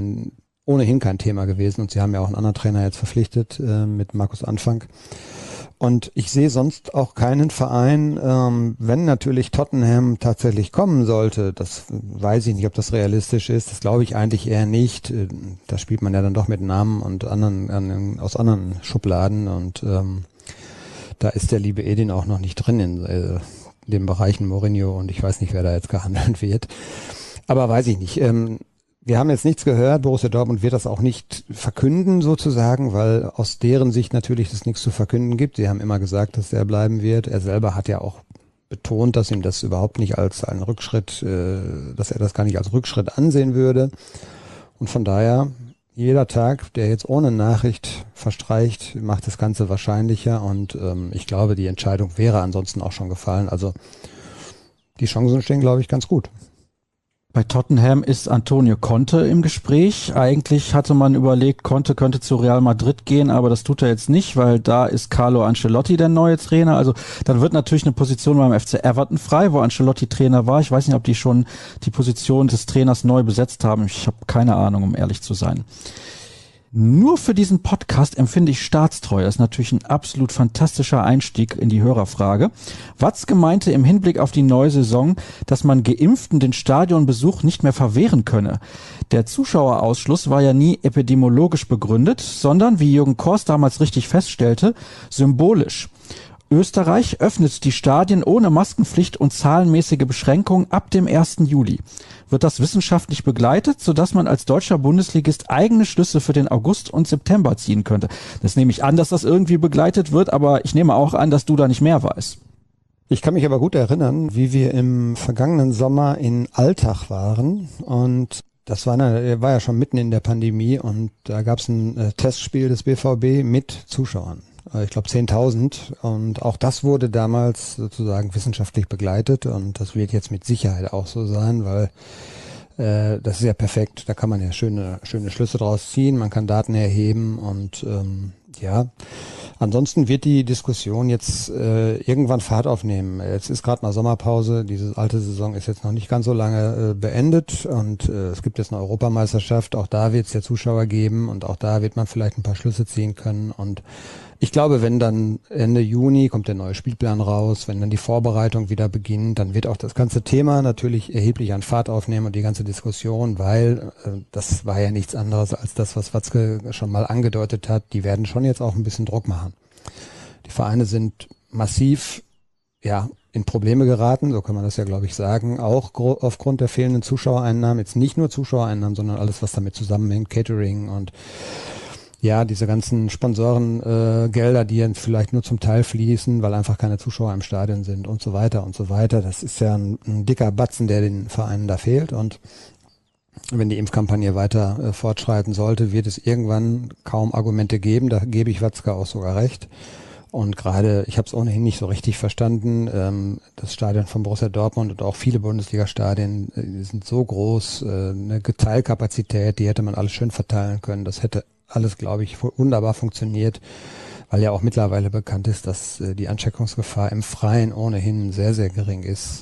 ohnehin kein Thema gewesen und sie haben ja auch einen anderen Trainer jetzt verpflichtet mit Markus Anfang. Und ich sehe sonst auch keinen Verein, wenn natürlich Tottenham tatsächlich kommen sollte, das weiß ich nicht, ob das realistisch ist, das glaube ich eigentlich eher nicht. Da spielt man ja dann doch mit Namen und anderen aus anderen Schubladen und da ist der liebe Edin auch noch nicht drin in den Bereichen Mourinho und ich weiß nicht, wer da jetzt gehandelt wird. Aber weiß ich nicht. Wir haben jetzt nichts gehört, Borussia Dortmund wird das auch nicht verkünden sozusagen, weil aus deren Sicht natürlich es nichts zu verkünden gibt. Sie haben immer gesagt, dass er bleiben wird. Er selber hat ja auch betont, dass ihm das überhaupt nicht als einen Rückschritt, dass er das gar nicht als Rückschritt ansehen würde. Und von daher, jeder Tag, der jetzt ohne Nachricht verstreicht, macht das Ganze wahrscheinlicher und ich glaube, die Entscheidung wäre ansonsten auch schon gefallen. Also die Chancen stehen, glaube ich, ganz gut. Bei Tottenham ist Antonio Conte im Gespräch. Eigentlich hatte man überlegt, Conte könnte zu Real Madrid gehen, aber das tut er jetzt nicht, weil da ist Carlo Ancelotti der neue Trainer. Also dann wird natürlich eine Position beim FC Everton frei, wo Ancelotti Trainer war. Ich weiß nicht, ob die schon die Position des Trainers neu besetzt haben. Ich habe keine Ahnung, um ehrlich zu sein. Nur für diesen Podcast empfinde ich Staatstreue. Das ist natürlich ein absolut fantastischer Einstieg in die Hörerfrage. Watzke meinte im Hinblick auf die neue Saison, dass man Geimpften den Stadionbesuch nicht mehr verwehren könne. Der Zuschauerausschluss war ja nie epidemiologisch begründet, sondern, wie Jürgen Kors damals richtig feststellte, symbolisch. Österreich öffnet die Stadien ohne Maskenpflicht und zahlenmäßige Beschränkungen ab dem 1. Juli. Wird das wissenschaftlich begleitet, sodass man als deutscher Bundesligist eigene Schlüsse für den August und September ziehen könnte? Das nehme ich an, dass das irgendwie begleitet wird, aber ich nehme auch an, dass du da nicht mehr weißt. Ich kann mich aber gut erinnern, wie wir im vergangenen Sommer in Altach waren und das war ja schon mitten in der Pandemie und da gab es ein Testspiel des BVB mit Zuschauern. Ich glaube 10.000 und auch das wurde damals sozusagen wissenschaftlich begleitet und das wird jetzt mit Sicherheit auch so sein, weil das ist ja perfekt, da kann man ja schöne Schlüsse draus ziehen, man kann Daten erheben und ansonsten wird die Diskussion jetzt irgendwann Fahrt aufnehmen. Jetzt ist gerade mal Sommerpause, diese alte Saison ist jetzt noch nicht ganz so lange beendet und es gibt jetzt eine Europameisterschaft, auch da wird es ja Zuschauer geben und auch da wird man vielleicht ein paar Schlüsse ziehen können und ich glaube, wenn dann Ende Juni kommt der neue Spielplan raus, wenn dann die Vorbereitung wieder beginnt, dann wird auch das ganze Thema natürlich erheblich an Fahrt aufnehmen und die ganze Diskussion, weil das war ja nichts anderes als das, was Watzke schon mal angedeutet hat. Die werden schon jetzt auch ein bisschen Druck machen. Die Vereine sind massiv in Probleme geraten, so kann man das ja, glaube ich, sagen, auch aufgrund der fehlenden Zuschauereinnahmen, jetzt nicht nur Zuschauereinnahmen, sondern alles, was damit zusammenhängt, Catering und diese ganzen Sponsorengelder, die jetzt vielleicht nur zum Teil fließen, weil einfach keine Zuschauer im Stadion sind und so weiter und so weiter. Das ist ja ein dicker Batzen, der den Vereinen da fehlt. Und wenn die Impfkampagne weiter fortschreiten sollte, wird es irgendwann kaum Argumente geben. Da gebe ich Watzke auch sogar recht. Und gerade, ich habe es ohnehin nicht so richtig verstanden, das Stadion von Borussia Dortmund und auch viele Bundesliga-Stadien sind so groß, eine Teilkapazität, die hätte man alles schön verteilen können. Das hätte alles, glaube ich, wunderbar funktioniert, weil ja auch mittlerweile bekannt ist, dass die Ansteckungsgefahr im Freien ohnehin sehr, sehr gering ist.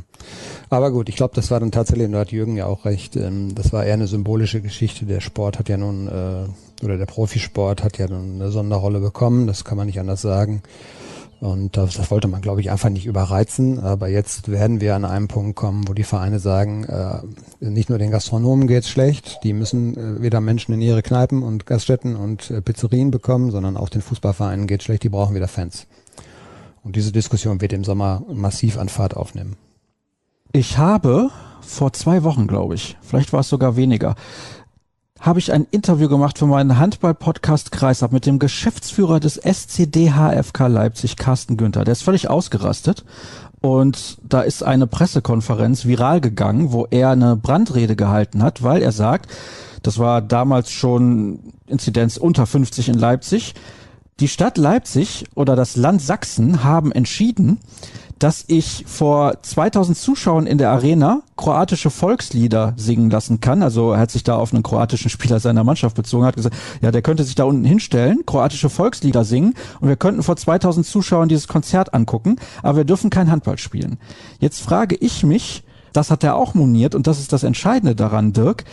Aber gut, ich glaube, das war dann tatsächlich, und da hat Jürgen ja auch recht, das war eher eine symbolische Geschichte. Der Sport hat ja nun, oder der Profisport hat ja nun eine Sonderrolle bekommen, das kann man nicht anders sagen. Und das wollte man, glaube ich, einfach nicht überreizen. Aber jetzt werden wir an einem Punkt kommen, wo die Vereine sagen, nicht nur den Gastronomen geht's schlecht, die müssen wieder Menschen in ihre Kneipen und Gaststätten und Pizzerien bekommen, sondern auch den Fußballvereinen geht's schlecht, die brauchen wieder Fans. Und diese Diskussion wird im Sommer massiv an Fahrt aufnehmen. Ich habe vor 2 Wochen, glaube ich, vielleicht war es sogar weniger, habe ich ein Interview gemacht für meinen Handball-Podcast Kreisab mit dem Geschäftsführer des SCD HFK Leipzig, Carsten Günther. Der ist völlig ausgerastet und da ist eine Pressekonferenz viral gegangen, wo er eine Brandrede gehalten hat, weil er sagt, das war damals schon Inzidenz unter 50 in Leipzig, die Stadt Leipzig oder das Land Sachsen haben entschieden, dass ich vor 2000 Zuschauern in der Arena kroatische Volkslieder singen lassen kann. Also er hat sich da auf einen kroatischen Spieler seiner Mannschaft bezogen, hat gesagt, ja, der könnte sich da unten hinstellen, kroatische Volkslieder singen und wir könnten vor 2000 Zuschauern dieses Konzert angucken, aber wir dürfen kein Handball spielen. Jetzt frage ich mich, das hat er auch moniert und das ist das Entscheidende daran, Dirk,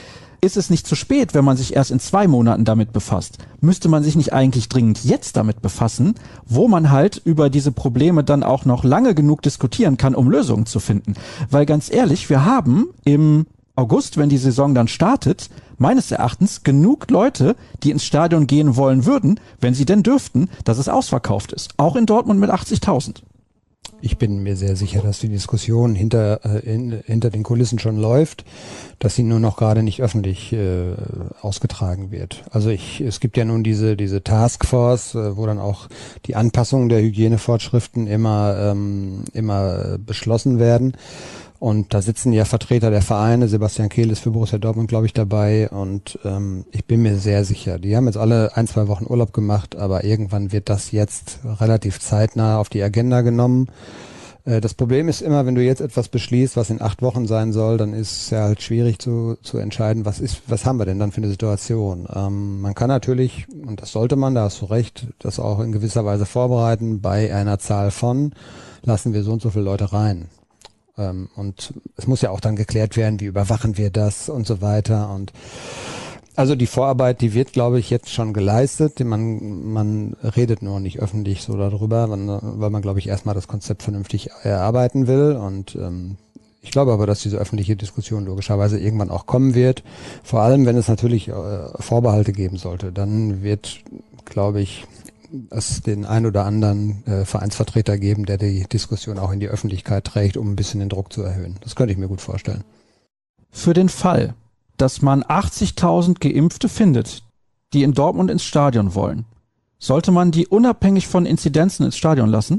ist es nicht zu spät, wenn man sich erst in 2 Monaten damit befasst? Müsste man sich nicht eigentlich dringend jetzt damit befassen, wo man halt über diese Probleme dann auch noch lange genug diskutieren kann, um Lösungen zu finden? Weil ganz ehrlich, wir haben im August, wenn die Saison dann startet, meines Erachtens genug Leute, die ins Stadion gehen wollen würden, wenn sie denn dürften, dass es ausverkauft ist. Auch in Dortmund mit 80.000. Ich bin mir sehr sicher, dass die Diskussion hinter den Kulissen schon läuft, dass sie nur noch gerade nicht öffentlich ausgetragen wird. Also es gibt ja nun diese Taskforce, wo dann auch die Anpassungen der Hygienevorschriften immer beschlossen werden. Und da sitzen ja Vertreter der Vereine, Sebastian Kehl ist für Borussia Dortmund, glaube ich, dabei. Und ich bin mir sehr sicher, die haben jetzt alle 1-2 Wochen Urlaub gemacht, aber irgendwann wird das jetzt relativ zeitnah auf die Agenda genommen. Das Problem ist immer, wenn du jetzt etwas beschließt, was in 8 Wochen sein soll, dann ist es ja halt schwierig zu entscheiden, was haben wir denn dann für eine Situation. Man kann natürlich, und das sollte man, da hast du recht, das auch in gewisser Weise vorbereiten, bei einer Zahl von, lassen wir so und so viele Leute rein. Und es muss ja auch dann geklärt werden, wie überwachen wir das und so weiter. Und also die Vorarbeit, die wird, glaube ich, jetzt schon geleistet. Man redet nur nicht öffentlich so darüber, weil man, glaube ich, erstmal das Konzept vernünftig erarbeiten will. Und ich glaube aber, dass diese öffentliche Diskussion logischerweise irgendwann auch kommen wird. Vor allem, wenn es natürlich Vorbehalte geben sollte, dann wird, glaube ich, es den ein oder anderen Vereinsvertreter geben, der die Diskussion auch in die Öffentlichkeit trägt, um ein bisschen den Druck zu erhöhen. Das könnte ich mir gut vorstellen. Für den Fall, dass man 80.000 Geimpfte findet, die in Dortmund ins Stadion wollen, sollte man die unabhängig von Inzidenzen ins Stadion lassen?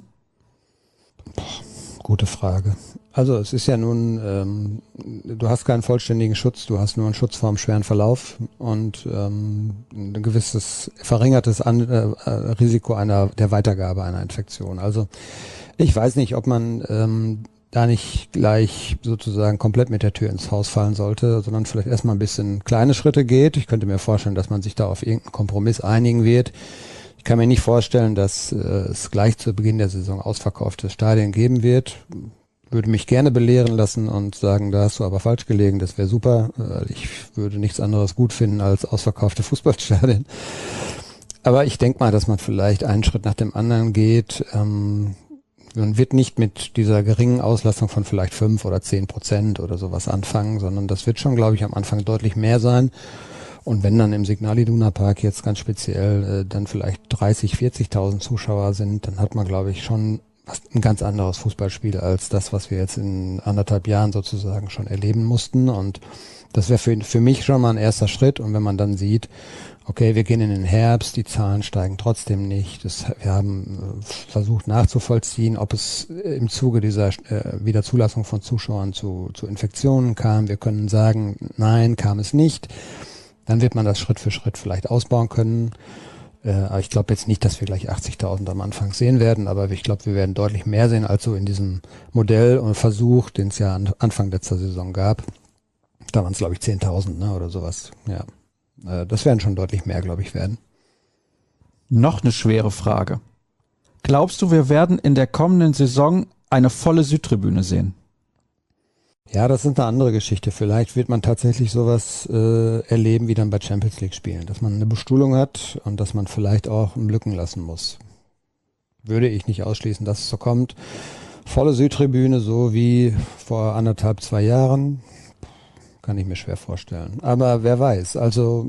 Gute Frage. Also es ist ja nun, du hast keinen vollständigen Schutz, du hast nur einen Schutz vor dem schweren Verlauf und ein gewisses verringertes Risiko der Weitergabe einer Infektion. Also ich weiß nicht, ob man da nicht gleich sozusagen komplett mit der Tür ins Haus fallen sollte, sondern vielleicht erstmal ein bisschen kleine Schritte geht. Ich könnte mir vorstellen, dass man sich da auf irgendeinen Kompromiss einigen wird. Ich kann mir nicht vorstellen, dass es gleich zu Beginn der Saison ausverkaufte Stadien geben wird. Würde mich gerne belehren lassen und sagen, da hast du aber falsch gelegen, das wäre super. Ich würde nichts anderes gut finden als ausverkaufte Fußballstadien. Aber ich denke mal, dass man vielleicht einen Schritt nach dem anderen geht. Man wird nicht mit dieser geringen Auslastung von vielleicht 5 oder 10% oder sowas anfangen, sondern das wird schon, glaube ich, am Anfang deutlich mehr sein. Und wenn dann im Signal Iduna Park jetzt ganz speziell dann vielleicht 30, 40.000 Zuschauer sind, dann hat man, glaube ich, schon ein ganz anderes Fußballspiel als das, was wir jetzt in 1,5 Jahren sozusagen schon erleben mussten. Und das wäre für mich schon mal ein erster Schritt. Und wenn man dann sieht, okay, wir gehen in den Herbst, die Zahlen steigen trotzdem nicht. Wir haben versucht nachzuvollziehen, ob es im Zuge dieser Wiederzulassung von Zuschauern zu Infektionen kam. Wir können sagen, nein, kam es nicht. Dann wird man das Schritt für Schritt vielleicht ausbauen können. Aber ich glaube jetzt nicht, dass wir gleich 80.000 am Anfang sehen werden, aber ich glaube, wir werden deutlich mehr sehen als so in diesem Modell und Versuch, den es ja Anfang letzter Saison gab. Da waren es, glaube ich, 10.000 oder sowas. Ja, das werden schon deutlich mehr, glaube ich, werden. Noch eine schwere Frage. Glaubst du, wir werden in der kommenden Saison eine volle Südtribüne sehen? Ja, das ist eine andere Geschichte. Vielleicht wird man tatsächlich sowas erleben wie dann bei Champions League Spielen, dass man eine Bestuhlung hat und dass man vielleicht auch Lücken lassen muss. Würde ich nicht ausschließen, dass es so kommt. Volle Südtribüne, so wie vor 1,5, 2 Jahren, kann ich mir schwer vorstellen. Aber wer weiß, also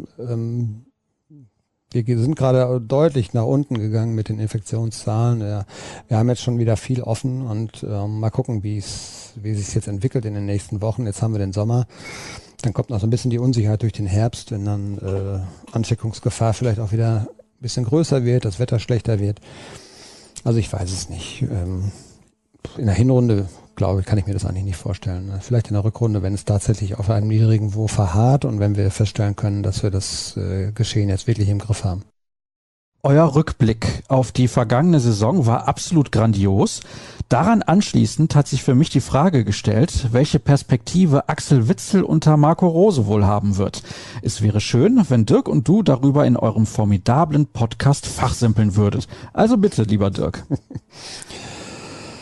wir sind gerade deutlich nach unten gegangen mit den Infektionszahlen. Ja, wir haben jetzt schon wieder viel offen und mal gucken, wie sich jetzt entwickelt in den nächsten Wochen. Jetzt haben wir den Sommer. Dann kommt noch so ein bisschen die Unsicherheit durch den Herbst, wenn dann Ansteckungsgefahr vielleicht auch wieder ein bisschen größer wird, das Wetter schlechter wird. Also ich weiß es nicht. In der Hinrunde, glaube ich, kann ich mir das eigentlich nicht vorstellen. Vielleicht in der Rückrunde, wenn es tatsächlich auf einem niedrigen Niveau verharrt und wenn wir feststellen können, dass wir das Geschehen jetzt wirklich im Griff haben. Euer Rückblick auf die vergangene Saison war absolut grandios. Daran anschließend hat sich für mich die Frage gestellt, welche Perspektive Axel Witsel unter Marco Rose wohl haben wird. Es wäre schön, wenn Dirk und du darüber in eurem formidablen Podcast fachsimpeln würdet. Also bitte, lieber Dirk.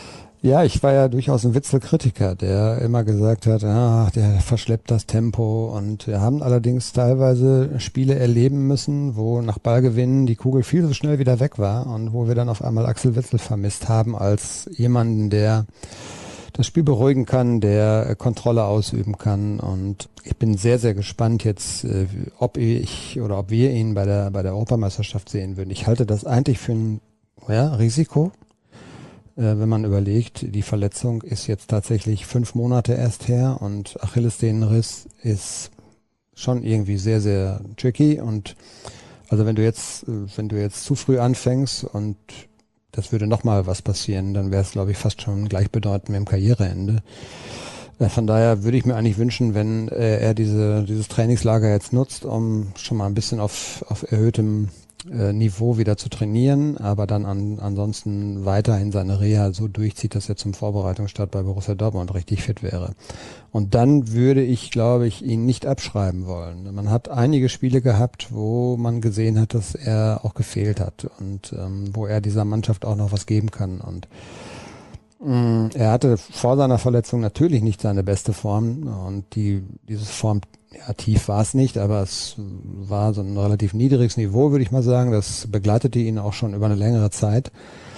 Ja, ich war ja durchaus ein Witzel-Kritiker, der immer gesagt hat, der verschleppt das Tempo, und wir haben allerdings teilweise Spiele erleben müssen, wo nach Ballgewinn die Kugel viel zu schnell wieder weg war und wo wir dann auf einmal Axel Witsel vermisst haben als jemanden, der das Spiel beruhigen kann, der Kontrolle ausüben kann, und ich bin sehr, sehr gespannt jetzt, ob wir ihn bei der Europameisterschaft sehen würden. Ich halte das eigentlich für ein Risiko. Wenn man überlegt, die Verletzung ist jetzt tatsächlich 5 Monate erst her und Achillessehnenriss ist schon irgendwie sehr, sehr tricky, und also wenn du jetzt zu früh anfängst und das würde nochmal was passieren, dann wäre es, glaube ich, fast schon gleichbedeutend mit dem Karriereende. Von daher würde ich mir eigentlich wünschen, wenn er dieses Trainingslager jetzt nutzt, um schon mal ein bisschen auf erhöhtem Niveau wieder zu trainieren, aber dann ansonsten weiterhin seine Reha so durchzieht, dass er zum Vorbereitungsstart bei Borussia Dortmund richtig fit wäre. Und dann würde ich, glaube ich, ihn nicht abschreiben wollen. Man hat einige Spiele gehabt, wo man gesehen hat, dass er auch gefehlt hat und wo er dieser Mannschaft auch noch was geben kann. Und er hatte vor seiner Verletzung natürlich nicht seine beste Form, und dieses tief war es nicht, aber es war so ein relativ niedriges Niveau, würde ich mal sagen. Das begleitete ihn auch schon über eine längere Zeit.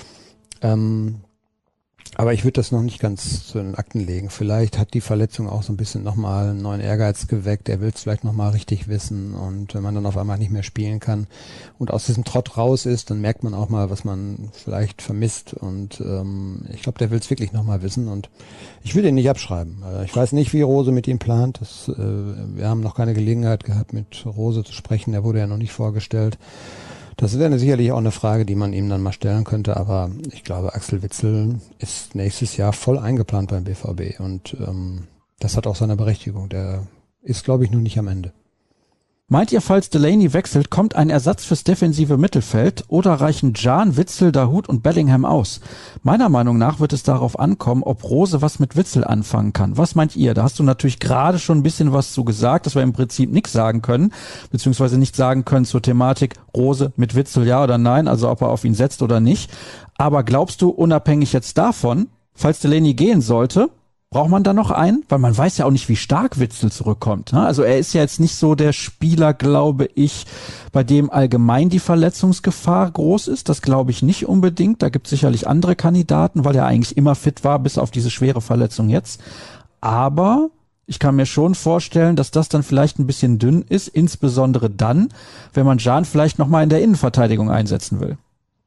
Aber ich würde das noch nicht ganz zu den Akten legen. Vielleicht hat die Verletzung auch so ein bisschen nochmal einen neuen Ehrgeiz geweckt. Er will es vielleicht nochmal richtig wissen. Und wenn man dann auf einmal nicht mehr spielen kann und aus diesem Trott raus ist, dann merkt man auch mal, was man vielleicht vermisst. Und ich glaube, der will es wirklich nochmal wissen. Und ich will ihn nicht abschreiben. Ich weiß nicht, wie Rose mit ihm plant. Wir haben noch keine Gelegenheit gehabt, mit Rose zu sprechen. Der wurde ja noch nicht vorgestellt. Das wäre sicherlich auch eine Frage, die man ihm dann mal stellen könnte, aber ich glaube, Axel Witsel ist nächstes Jahr voll eingeplant beim BVB, und das hat auch seine Berechtigung. Der ist, glaube ich, noch nicht am Ende. Meint ihr, falls Delaney wechselt, kommt ein Ersatz fürs defensive Mittelfeld oder reichen Can, Witsel, Dahoud und Bellingham aus? Meiner Meinung nach wird es darauf ankommen, ob Rose was mit Witsel anfangen kann. Was meint ihr? Da hast du natürlich gerade schon ein bisschen was zu gesagt, dass wir im Prinzip nichts sagen können, beziehungsweise nicht sagen können zur Thematik Rose mit Witsel ja oder nein, also ob er auf ihn setzt oder nicht. Aber glaubst du, unabhängig jetzt davon, falls Delaney gehen sollte, braucht man da noch einen? Weil man weiß ja auch nicht, wie stark Witsel zurückkommt. Ne? Also er ist ja jetzt nicht so der Spieler, glaube ich, bei dem allgemein die Verletzungsgefahr groß ist. Das glaube ich nicht unbedingt. Da gibt es sicherlich andere Kandidaten, weil er eigentlich immer fit war, bis auf diese schwere Verletzung jetzt. Aber ich kann mir schon vorstellen, dass das dann vielleicht ein bisschen dünn ist, insbesondere dann, wenn man Can vielleicht nochmal in der Innenverteidigung einsetzen will.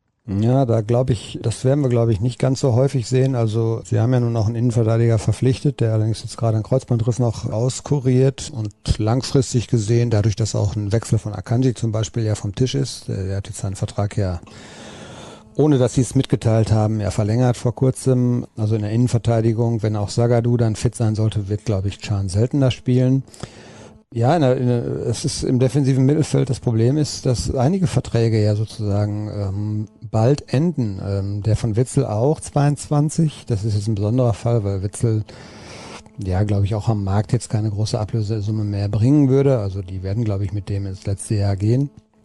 Ja, das werden wir, glaube ich, nicht ganz so häufig sehen. Also sie haben ja nun auch einen Innenverteidiger verpflichtet, der allerdings jetzt gerade einen Kreuzbandriss noch auskuriert, und langfristig gesehen, dadurch, dass auch ein Wechsel von Akanji zum Beispiel ja vom Tisch ist, der hat jetzt seinen Vertrag ja, ohne dass sie es mitgeteilt haben, ja verlängert vor kurzem. Also in der Innenverteidigung, wenn auch Zagadou dann fit sein sollte, wird, glaube ich, Can seltener spielen. Ja, es ist im defensiven Mittelfeld, das Problem ist, dass einige Verträge ja sozusagen bald enden. Der von Witsel auch 22. Das ist jetzt ein besonderer Fall, weil Witsel ja, glaube ich, auch am Markt jetzt keine große Ablösesumme mehr bringen würde. Also die werden, glaube ich, mit dem ins letzte Jahr gehen.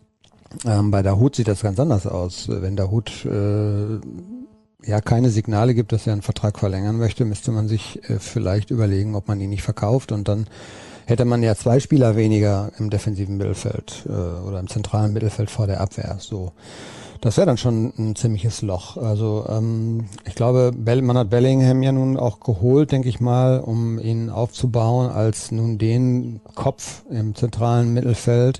Bei Dahoud sieht das ganz anders aus. Wenn Dahoud keine Signale gibt, dass er einen Vertrag verlängern möchte, müsste man sich vielleicht überlegen, ob man ihn nicht verkauft, und dann hätte man ja 2 Spieler weniger im defensiven Mittelfeld oder im zentralen Mittelfeld vor der Abwehr. So, das wäre dann schon ein ziemliches Loch. Also ich glaube, man hat Bellingham ja nun auch geholt, denke ich mal, um ihn aufzubauen als nun den Kopf im zentralen Mittelfeld.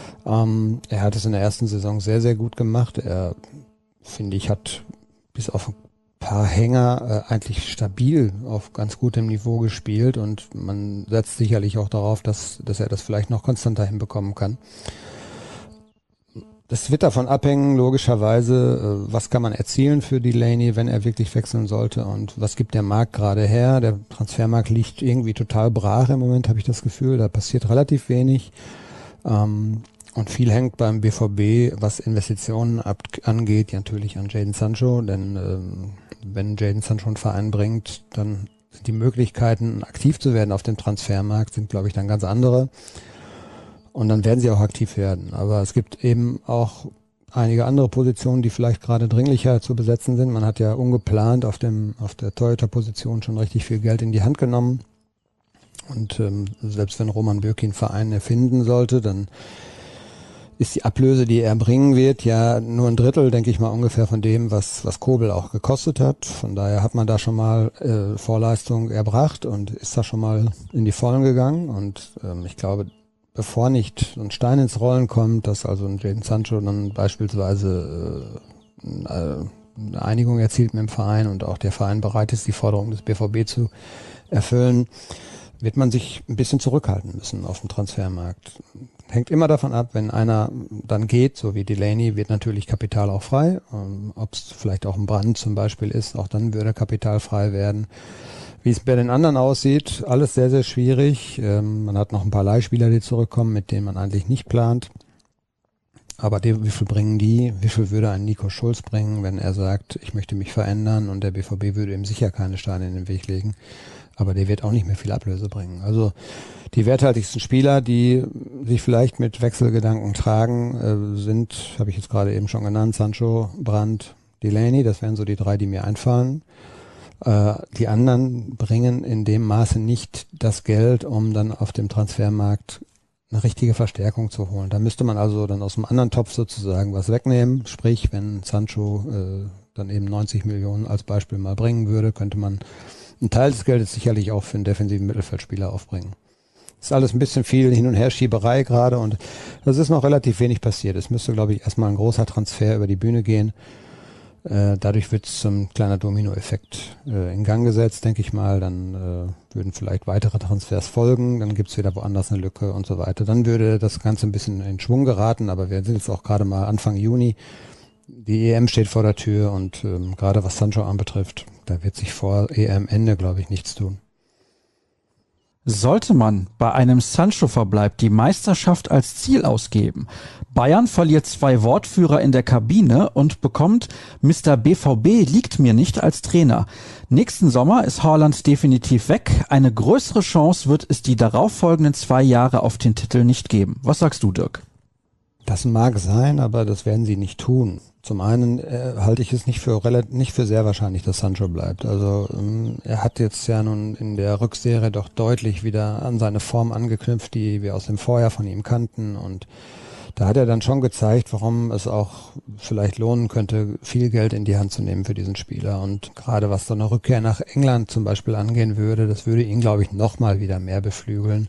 Er hat es in der ersten Saison sehr, sehr gut gemacht. Er, finde ich, hat bis auf ein paar Hänger eigentlich stabil auf ganz gutem Niveau gespielt, und man setzt sicherlich auch darauf, dass er das vielleicht noch konstanter hinbekommen kann. Das wird davon abhängen, logischerweise, was kann man erzielen für Delaney, wenn er wirklich wechseln sollte, und was gibt der Markt gerade her. Der Transfermarkt liegt irgendwie total brach im Moment, habe ich das Gefühl. Da passiert relativ wenig. Und viel hängt beim BVB, was Investitionen angeht, ja natürlich an Jadon Sancho, denn wenn Jadon Sancho einen Verein bringt, dann sind die Möglichkeiten, aktiv zu werden auf dem Transfermarkt, sind, glaube ich, dann ganz andere. Und dann werden sie auch aktiv werden. Aber es gibt eben auch einige andere Positionen, die vielleicht gerade dringlicher zu besetzen sind. Man hat ja ungeplant auf der Torhüter-Position schon richtig viel Geld in die Hand genommen. Und selbst wenn Roman Bürki einen Verein erfinden sollte, dann ist die Ablöse, die er bringen wird, ja nur ein Drittel, denke ich mal, ungefähr von dem, was Kobel auch gekostet hat. Von daher hat man da schon mal Vorleistung erbracht und ist da schon mal in die Vollen gegangen. Und ich glaube, bevor nicht ein Stein ins Rollen kommt, dass also ein Jadon Sancho dann beispielsweise eine Einigung erzielt mit dem Verein und auch der Verein bereit ist, die Forderung des BVB zu erfüllen, wird man sich ein bisschen zurückhalten müssen auf dem Transfermarkt. Hängt immer davon ab, wenn einer dann geht, so wie Delaney, wird natürlich Kapital auch frei. Ob es vielleicht auch ein Brandt zum Beispiel ist, auch dann würde Kapital frei werden. Wie es bei den anderen aussieht, alles sehr, sehr schwierig. Man hat noch ein paar Leihspieler, die zurückkommen, mit denen man eigentlich nicht plant. Aber wie viel bringen die? Wie viel würde ein Nico Schulz bringen, wenn er sagt, ich möchte mich verändern, und der BVB würde ihm sicher keine Steine in den Weg legen. Aber der wird auch nicht mehr viel Ablöse bringen. Also die werthaltigsten Spieler, die sich vielleicht mit Wechselgedanken tragen, sind, habe ich jetzt gerade eben schon genannt, Sancho, Brandt, Delaney. Das wären so die 3, die mir einfallen. Die anderen bringen in dem Maße nicht das Geld, um dann auf dem Transfermarkt eine richtige Verstärkung zu holen. Da müsste man also dann aus dem anderen Topf sozusagen was wegnehmen. Sprich, wenn Sancho dann eben 90 Millionen als Beispiel mal bringen würde, könnte man einen Teil des Geldes sicherlich auch für einen defensiven Mittelfeldspieler aufbringen. Ist alles ein bisschen viel Hin- und Herschieberei gerade, und das ist noch relativ wenig passiert. Es müsste, glaube ich, erstmal ein großer Transfer über die Bühne gehen. Dadurch wird es zum kleiner Dominoeffekt in Gang gesetzt, denke ich mal. Dann würden vielleicht weitere Transfers folgen, dann gibt es wieder woanders eine Lücke und so weiter. Dann würde das Ganze ein bisschen in Schwung geraten, aber wir sind jetzt auch gerade mal Anfang Juni. Die EM steht vor der Tür, und gerade was Sancho anbetrifft, da wird sich vor EM-Ende, glaube ich, nichts tun. Sollte man bei einem Sancho-Verbleib die Meisterschaft als Ziel ausgeben? Bayern verliert 2 Wortführer in der Kabine und bekommt Mr. BVB liegt mir nicht als Trainer. Nächsten Sommer ist Haaland definitiv weg. Eine größere Chance wird es die darauffolgenden 2 Jahre auf den Titel nicht geben. Was sagst du, Dirk? Das mag sein, aber das werden sie nicht tun. Zum einen halte ich es nicht für sehr wahrscheinlich, dass Sancho bleibt. Also er hat jetzt ja nun in der Rückserie doch deutlich wieder an seine Form angeknüpft, die wir aus dem Vorjahr von ihm kannten, und da hat er dann schon gezeigt, warum es auch vielleicht lohnen könnte, viel Geld in die Hand zu nehmen für diesen Spieler. Und gerade was so eine Rückkehr nach England zum Beispiel angehen würde, das würde ihn, glaube ich, nochmal wieder mehr beflügeln.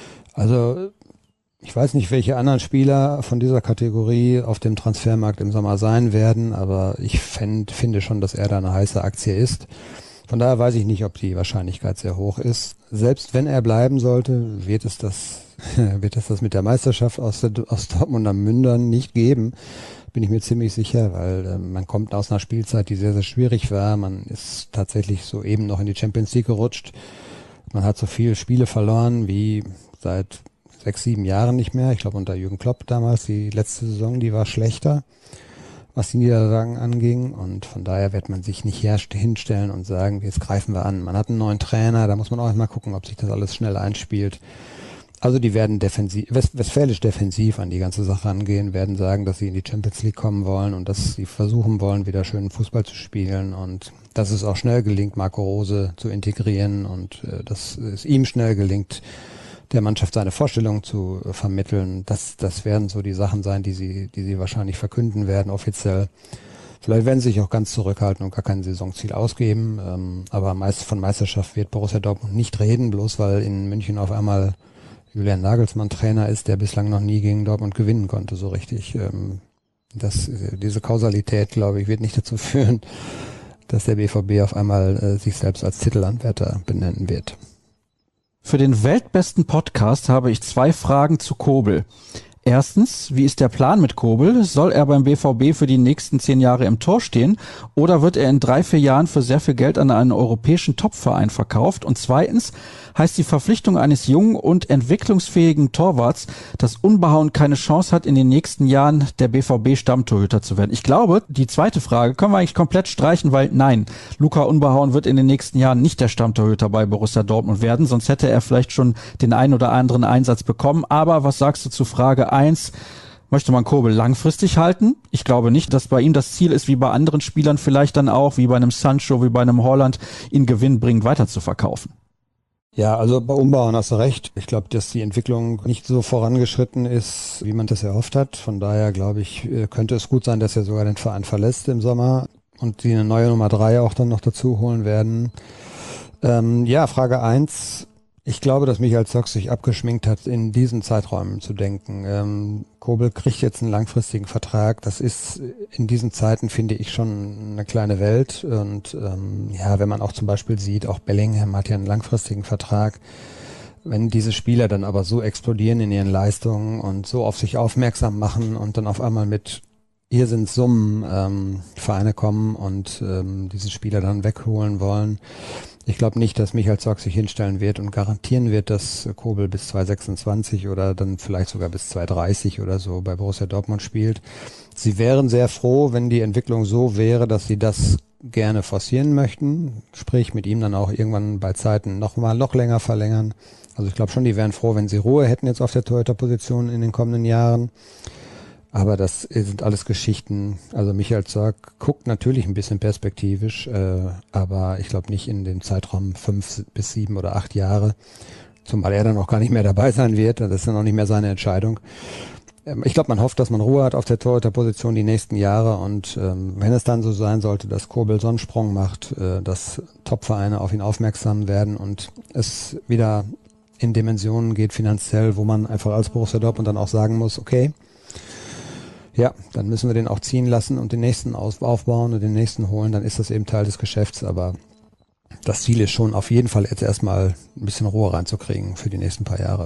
Also ich weiß nicht, welche anderen Spieler von dieser Kategorie auf dem Transfermarkt im Sommer sein werden, aber ich finde schon, dass er da eine heiße Aktie ist. Von daher weiß ich nicht, ob die Wahrscheinlichkeit sehr hoch ist. Selbst wenn er bleiben sollte, wird es das mit der Meisterschaft aus Dortmund am Mündern nicht geben. Bin ich mir ziemlich sicher, weil man kommt aus einer Spielzeit, die sehr, sehr schwierig war. Man ist tatsächlich so eben noch in die Champions League gerutscht. Man hat so viele Spiele verloren wie seit 6, 7 Jahren nicht mehr. Ich glaube, unter Jürgen Klopp damals, die letzte Saison, die war schlechter, was die Niederlagen anging. Und von daher wird man sich nicht hinstellen und sagen, jetzt greifen wir an. Man hat einen neuen Trainer, da muss man auch erstmal gucken, ob sich das alles schnell einspielt. Also die werden westfälisch defensiv an die ganze Sache angehen, werden sagen, dass sie in die Champions League kommen wollen und dass sie versuchen wollen, wieder schönen Fußball zu spielen, und dass es auch schnell gelingt, Marco Rose zu integrieren, und dass es ihm schnell gelingt, der Mannschaft seine Vorstellung zu vermitteln. Das werden so die Sachen sein, die sie wahrscheinlich verkünden werden, offiziell. Vielleicht werden sie sich auch ganz zurückhalten und gar kein Saisonziel ausgeben. Aber von Meisterschaft wird Borussia Dortmund nicht reden, bloß weil in München auf einmal Julian Nagelsmann Trainer ist, der bislang noch nie gegen Dortmund gewinnen konnte, so richtig. Diese Kausalität, glaube ich, wird nicht dazu führen, dass der BVB auf einmal sich selbst als Titelanwärter benennen wird. Für den weltbesten Podcast habe ich 2 Fragen zu Kobel. Erstens, wie ist der Plan mit Kobel? Soll er beim BVB für die nächsten 10 Jahre im Tor stehen oder wird er in 3, 4 Jahren für sehr viel Geld an einen europäischen Topverein verkauft? Und zweitens, heißt die Verpflichtung eines jungen und entwicklungsfähigen Torwarts, dass Unbehauen keine Chance hat, in den nächsten Jahren der BVB-Stammtorhüter zu werden? Ich glaube, die zweite Frage können wir eigentlich komplett streichen, weil nein, Luca Unbehauen wird in den nächsten Jahren nicht der Stammtorhüter bei Borussia Dortmund werden, sonst hätte er vielleicht schon den einen oder anderen Einsatz bekommen. Aber was sagst du zu Frage 1? Möchte man Kobel langfristig halten? Ich glaube nicht, dass bei ihm das Ziel ist, wie bei anderen Spielern vielleicht dann auch, wie bei einem Sancho, wie bei einem Haaland, ihn gewinnbringend weiter zu verkaufen. Ja, also bei Umbauen hast du recht. Ich glaube, dass die Entwicklung nicht so vorangeschritten ist, wie man das erhofft hat. Von daher, glaube ich, könnte es gut sein, dass er sogar den Verein verlässt im Sommer und sie eine neue Nummer 3 auch dann noch dazu holen werden. Ja, Frage 1. Ich glaube, dass Michael Zorc sich abgeschminkt hat, in diesen Zeiträumen zu denken. Kobel kriegt jetzt einen langfristigen Vertrag. Das ist in diesen Zeiten, finde ich, schon eine kleine Welt. Und ja, wenn man auch zum Beispiel sieht, auch Bellingham hat ja einen langfristigen Vertrag. Wenn diese Spieler dann aber so explodieren in ihren Leistungen und so auf sich aufmerksam machen und dann auf einmal mit hier sind Summen Vereine kommen und diese Spieler dann wegholen wollen. Ich glaube nicht, dass Michael Zorc sich hinstellen wird und garantieren wird, dass Kobel bis 2026 oder dann vielleicht sogar bis 2030 oder so bei Borussia Dortmund spielt. Sie wären sehr froh, wenn die Entwicklung so wäre, dass sie das gerne forcieren möchten, sprich mit ihm dann auch irgendwann bei Zeiten noch länger verlängern. Also ich glaube schon, die wären froh, wenn sie Ruhe hätten jetzt auf der Torhüterposition in den kommenden Jahren. Aber das sind alles Geschichten. Also Michael Zorc guckt natürlich ein bisschen perspektivisch, aber ich glaube nicht in dem Zeitraum 5 bis 7 oder 8 Jahre, zumal er dann auch gar nicht mehr dabei sein wird. Das ist dann auch nicht mehr seine Entscheidung. Ich glaube, man hofft, dass man Ruhe hat auf der Torhüterposition die nächsten Jahre und wenn es dann so sein sollte, dass Kobel so einen Sprung macht, dass Topvereine auf ihn aufmerksam werden und es wieder in Dimensionen geht finanziell, wo man einfach als Borussia Dortmund dann auch sagen muss, okay, ja, dann müssen wir den auch ziehen lassen und den nächsten aufbauen und den nächsten holen, dann ist das eben Teil des Geschäfts, aber das Ziel ist schon auf jeden Fall jetzt erstmal ein bisschen Ruhe reinzukriegen für die nächsten paar Jahre.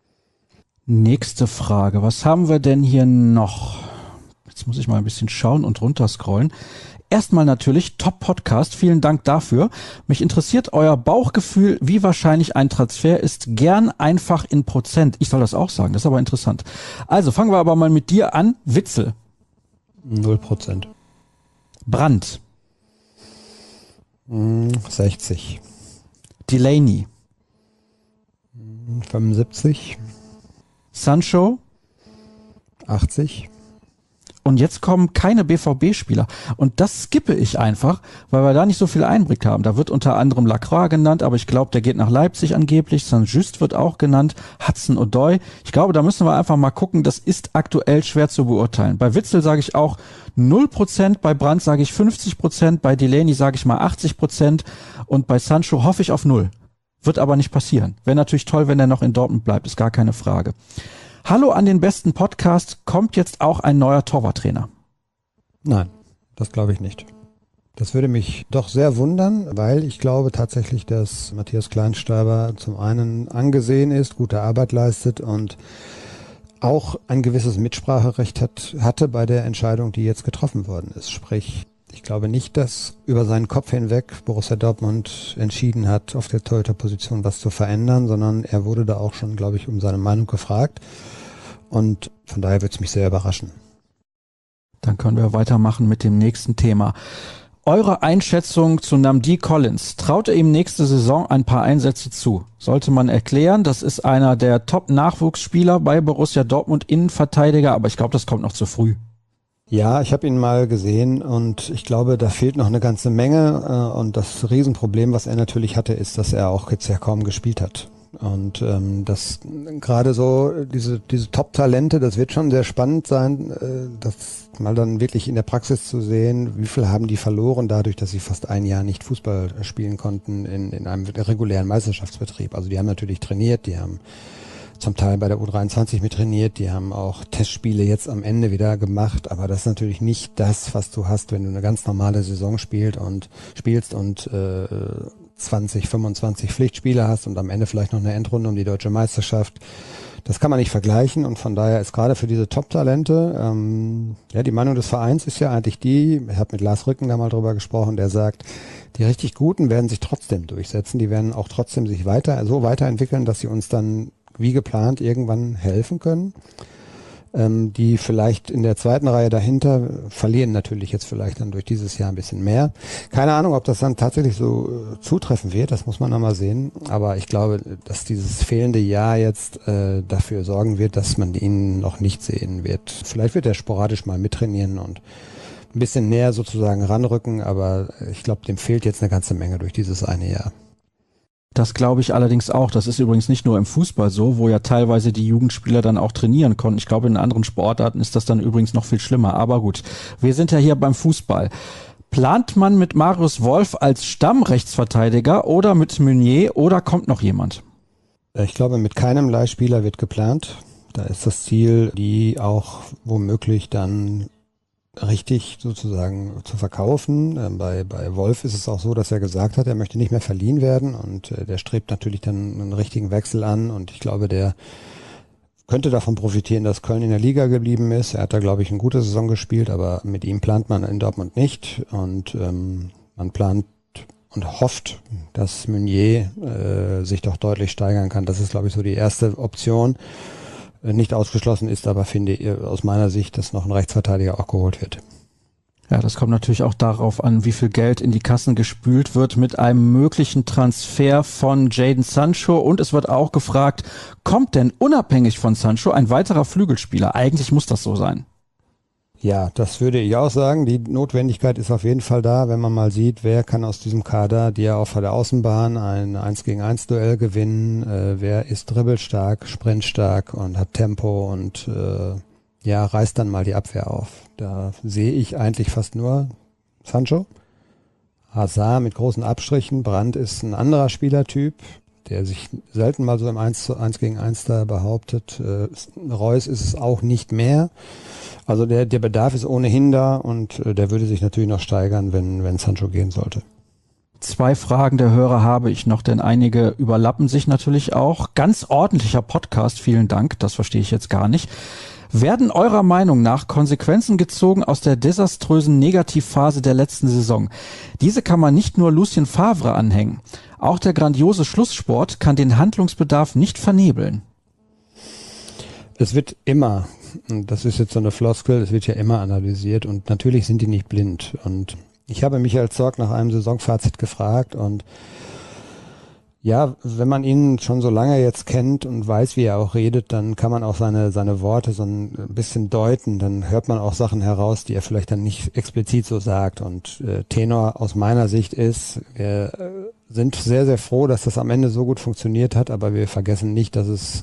Nächste Frage, was haben wir denn hier noch? Jetzt muss ich mal ein bisschen schauen und runterscrollen. Erstmal natürlich Top-Podcast, vielen Dank dafür. Mich interessiert euer Bauchgefühl, wie wahrscheinlich ein Transfer ist. Gern einfach in Prozent. Ich soll das auch sagen, das ist aber interessant. Also fangen wir aber mal mit dir an. Witzel. 0%. Brandt. 60. Delaney. 75. Sancho. 80. Und jetzt kommen keine BVB-Spieler. Und das skippe ich einfach, weil wir da nicht so viel Einblick haben. Da wird unter anderem Lacroix genannt, aber ich glaube, der geht nach Leipzig angeblich. Saint-Just wird auch genannt. Hudson-Odoi. Ich glaube, da müssen wir einfach mal gucken. Das ist aktuell schwer zu beurteilen. Bei Witzel sage ich auch 0%. Bei Brandt sage ich 50%. Bei Delaney sage ich mal 80%. Und bei Sancho hoffe ich auf 0. Wird aber nicht passieren. Wäre natürlich toll, wenn er noch in Dortmund bleibt. Ist gar keine Frage. Hallo an den besten Podcast. Kommt jetzt auch ein neuer Torwarttrainer? Nein, das glaube ich nicht. Das würde mich doch sehr wundern, weil ich glaube tatsächlich, dass Matthias Kleinsteiber zum einen angesehen ist, gute Arbeit leistet und auch ein gewisses Mitspracherecht hatte bei der Entscheidung, die jetzt getroffen worden ist. Sprich, ich glaube nicht, dass über seinen Kopf hinweg Borussia Dortmund entschieden hat, auf der Torhüterposition was zu verändern, sondern er wurde da auch schon, glaube ich, um seine Meinung gefragt. Und von daher würde es mich sehr überraschen. Dann können wir weitermachen mit dem nächsten Thema. Eure Einschätzung zu Namdi Collins. Traut er ihm nächste Saison ein paar Einsätze zu? Sollte man erklären, das ist einer der Top-Nachwuchsspieler bei Borussia Dortmund, Innenverteidiger, aber ich glaube, das kommt noch zu früh. Ja, ich habe ihn mal gesehen und ich glaube, da fehlt noch eine ganze Menge und das Riesenproblem, was er natürlich hatte, ist, dass er auch jetzt ja kaum gespielt hat. Und das gerade so diese Top-Talente, das wird schon sehr spannend sein, das mal dann wirklich in der Praxis zu sehen, wie viel haben die verloren dadurch, dass sie fast ein Jahr nicht Fußball spielen konnten in einem regulären Meisterschaftsbetrieb. Also die haben natürlich trainiert, die haben zum Teil bei der U23 mit trainiert, die haben auch Testspiele jetzt am Ende wieder gemacht, aber das ist natürlich nicht das, was du hast, wenn du eine ganz normale Saison spielst und 20, 25 Pflichtspiele hast und am Ende vielleicht noch eine Endrunde um die deutsche Meisterschaft. Das kann man nicht vergleichen und von daher ist gerade für diese Top-Talente, die Meinung des Vereins ist ja eigentlich die, ich habe mit Lars Rücken da mal drüber gesprochen, der sagt, die richtig Guten werden sich trotzdem durchsetzen, die werden auch trotzdem sich weiterentwickeln, dass sie uns dann wie geplant irgendwann helfen können. Die vielleicht in der zweiten Reihe dahinter verlieren natürlich jetzt vielleicht dann durch dieses Jahr ein bisschen mehr. Keine Ahnung, ob das dann tatsächlich so zutreffen wird, das muss man noch mal sehen. Aber ich glaube, dass dieses fehlende Jahr jetzt dafür sorgen wird, dass man ihn noch nicht sehen wird. Vielleicht wird er sporadisch mal mittrainieren und ein bisschen näher sozusagen ranrücken, aber ich glaube, dem fehlt jetzt eine ganze Menge durch dieses eine Jahr. Das glaube ich allerdings auch. Das ist übrigens nicht nur im Fußball so, wo ja teilweise die Jugendspieler dann auch trainieren konnten. Ich glaube, in anderen Sportarten ist das dann übrigens noch viel schlimmer. Aber gut, wir sind ja hier beim Fußball. Plant man mit Marius Wolf als Stammrechtsverteidiger oder mit Meunier oder kommt noch jemand? Ich glaube, mit keinem Leihspieler wird geplant. Da ist das Ziel, die auch womöglich dann richtig sozusagen zu verkaufen. Bei Wolf ist es auch so, dass er gesagt hat, er möchte nicht mehr verliehen werden und der strebt natürlich dann einen richtigen Wechsel an und ich glaube, der könnte davon profitieren, dass Köln in der Liga geblieben ist. Er hat da, glaube ich, eine gute Saison gespielt, aber mit ihm plant man in Dortmund nicht und man plant und hofft, dass Meunier sich doch deutlich steigern kann. Das ist, glaube ich, so die erste Option. Nicht ausgeschlossen ist, aber finde ich aus meiner Sicht, dass noch ein Rechtsverteidiger auch geholt wird. Ja, das kommt natürlich auch darauf an, wie viel Geld in die Kassen gespült wird mit einem möglichen Transfer von Jadon Sancho. Und es wird auch gefragt, kommt denn unabhängig von Sancho ein weiterer Flügelspieler? Eigentlich muss das so sein. Ja, das würde ich auch sagen. Die Notwendigkeit ist auf jeden Fall da, wenn man mal sieht, wer kann aus diesem Kader dir auf der Außenbahn ein 1-gegen-1 Duell gewinnen, wer ist dribbelstark, sprintstark und hat Tempo und reißt dann mal die Abwehr auf. Da sehe ich eigentlich fast nur Sancho. Hazard mit großen Abstrichen. Brandt ist ein anderer Spielertyp, der sich selten mal so im 1-gegen-1 da behauptet. Reus ist es auch nicht mehr. Also der Bedarf ist ohnehin da und der würde sich natürlich noch steigern, wenn Sancho gehen sollte. 2 Fragen der Hörer habe ich noch, denn einige überlappen sich natürlich auch. Ganz ordentlicher Podcast, vielen Dank, das verstehe ich jetzt gar nicht. Werden eurer Meinung nach Konsequenzen gezogen aus der desaströsen Negativphase der letzten Saison? Diese kann man nicht nur Lucien Favre anhängen. Auch der grandiose Schlusssport kann den Handlungsbedarf nicht vernebeln. Es wird immer, und das ist jetzt so eine Floskel, es wird ja immer analysiert und natürlich sind die nicht blind. Und ich habe Michael Zorc nach einem Saisonfazit gefragt und ja, wenn man ihn schon so lange jetzt kennt und weiß, wie er auch redet, dann kann man auch seine Worte so ein bisschen deuten. Dann hört man auch Sachen heraus, die er vielleicht dann nicht explizit so sagt. Und Tenor aus meiner Sicht ist, wir sind sehr, sehr froh, dass das am Ende so gut funktioniert hat, aber wir vergessen nicht, dass es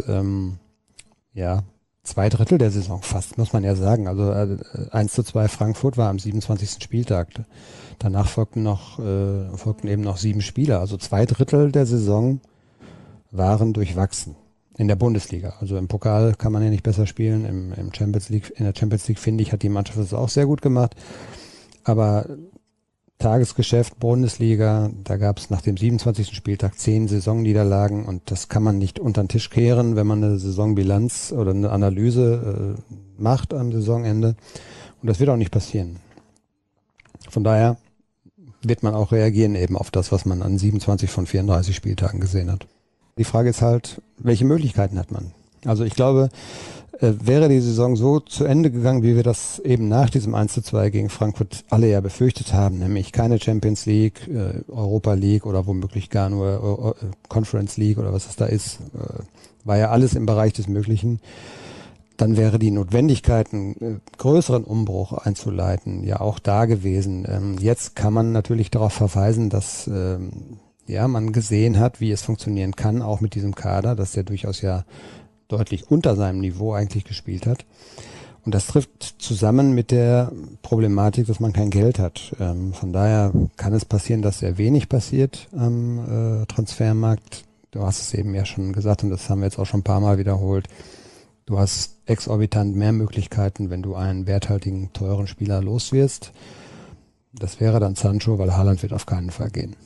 2/3 der Saison fast, muss man ja sagen. Also 1:2 Frankfurt war am 27. Spieltag. Danach folgten eben noch 7 Spiele. Also 2/3 der Saison waren durchwachsen in der Bundesliga. Also im Pokal kann man ja nicht besser spielen. In der Champions League, finde ich, hat die Mannschaft das auch sehr gut gemacht. Aber Tagesgeschäft, Bundesliga, da gab es nach dem 27. Spieltag 10 Saisonniederlagen und das kann man nicht unter den Tisch kehren, wenn man eine Saisonbilanz oder eine Analyse macht am Saisonende. Und das wird auch nicht passieren. Von daher wird man auch reagieren eben auf das, was man an 27 von 34 Spieltagen gesehen hat. Die Frage ist halt, welche Möglichkeiten hat man? Also ich glaube, wäre die Saison so zu Ende gegangen, wie wir das eben nach diesem 1:2 gegen Frankfurt alle ja befürchtet haben, nämlich keine Champions League, Europa League oder womöglich gar nur Conference League oder was es da ist, war ja alles im Bereich des Möglichen, dann wäre die Notwendigkeit, einen größeren Umbruch einzuleiten, ja auch da gewesen. Jetzt kann man natürlich darauf verweisen, dass man gesehen hat, wie es funktionieren kann, auch mit diesem Kader, dass der durchaus ja deutlich unter seinem Niveau eigentlich gespielt hat. Und das trifft zusammen mit der Problematik, dass man kein Geld hat. Von daher kann es passieren, dass sehr wenig passiert am Transfermarkt. Du hast es eben ja schon gesagt und das haben wir jetzt auch schon ein paar Mal wiederholt. Du hast exorbitant mehr Möglichkeiten, wenn du einen werthaltigen, teuren Spieler los wirst. Das wäre dann Sancho, weil Haaland wird auf keinen Fall gehen.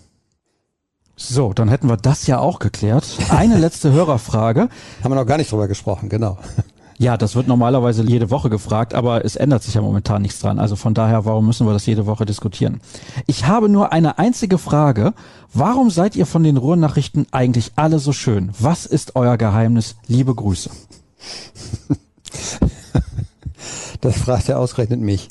So, dann hätten wir das ja auch geklärt. Eine letzte Hörerfrage. Haben wir noch gar nicht drüber gesprochen, genau. Ja, das wird normalerweise jede Woche gefragt, aber es ändert sich ja momentan nichts dran. Also von daher, warum müssen wir das jede Woche diskutieren? Ich habe nur eine einzige Frage. Warum seid ihr von den Ruhrnachrichten eigentlich alle so schön? Was ist euer Geheimnis? Liebe Grüße. Das fragt er ausgerechnet mich.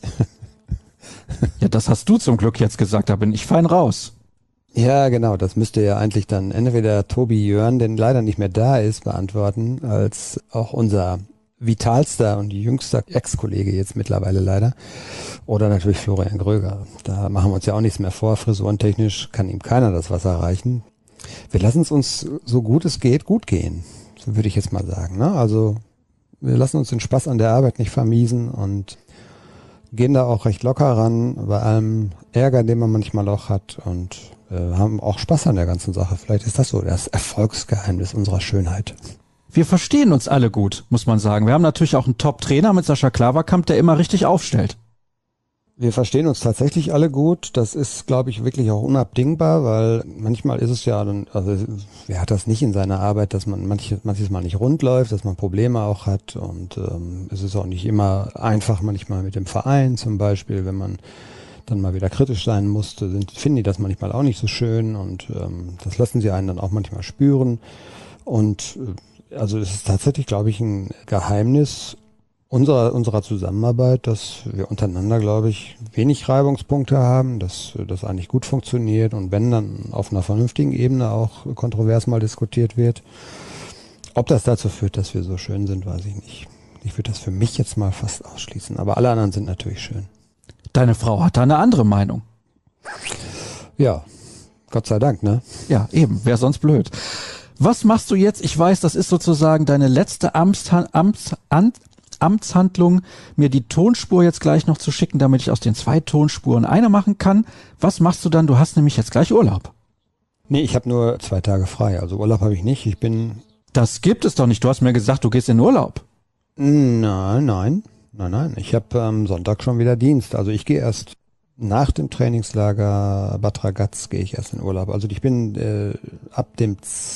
Ja, das hast du zum Glück jetzt gesagt, da bin ich fein raus. Ja, genau, das müsste ja eigentlich dann entweder Tobi Jörn, der leider nicht mehr da ist, beantworten, als auch unser vitalster und jüngster Ex-Kollege jetzt mittlerweile leider. Oder natürlich Florian Gröger. Da machen wir uns ja auch nichts mehr vor. Frisurentechnisch kann ihm keiner das Wasser reichen. Wir lassen es uns so gut es geht gut gehen. So würde ich jetzt mal sagen. Ne? Also wir lassen uns den Spaß an der Arbeit nicht vermiesen und gehen da auch recht locker ran, bei allem Ärger, den man manchmal auch hat, und haben auch Spaß an der ganzen Sache. Vielleicht ist das so das Erfolgsgeheimnis unserer Schönheit. Wir verstehen uns alle gut, muss man sagen. Wir haben natürlich auch einen Top-Trainer mit Sascha Klaverkamp, der immer richtig aufstellt. Wir verstehen uns tatsächlich alle gut. Das ist, glaube ich, wirklich auch unabdingbar, weil manchmal ist es ja, also wer hat das nicht in seiner Arbeit, dass man manches Mal nicht rund läuft, dass man Probleme auch hat, und es ist auch nicht immer einfach, manchmal mit dem Verein zum Beispiel, wenn man dann mal wieder kritisch sein musste, finden die das manchmal auch nicht so schön, und das lassen sie einen dann auch manchmal spüren. Und also es ist tatsächlich, glaube ich, ein Geheimnis unserer Zusammenarbeit, dass wir untereinander, glaube ich, wenig Reibungspunkte haben, dass das eigentlich gut funktioniert, und wenn dann auf einer vernünftigen Ebene auch kontrovers mal diskutiert wird. Ob das dazu führt, dass wir so schön sind, weiß ich nicht. Ich würde das für mich jetzt mal fast ausschließen, aber alle anderen sind natürlich schön. Deine Frau hat da eine andere Meinung. Ja, Gott sei Dank, ne? Ja, eben, wäre sonst blöd. Was machst du jetzt? Ich weiß, das ist sozusagen deine letzte Amtshandlung, mir die Tonspur jetzt gleich noch zu schicken, damit ich aus den 2 Tonspuren eine machen kann. Was machst du dann? Du hast nämlich jetzt gleich Urlaub. Nee, ich habe nur 2 Tage frei, also Urlaub habe ich nicht. Das gibt es doch nicht. Du hast mir gesagt, du gehst in Urlaub. Nein. Ich habe am Sonntag schon wieder Dienst. Also ich gehe erst nach dem Trainingslager Bad Ragaz gehe ich erst in Urlaub. Also ich bin ab dem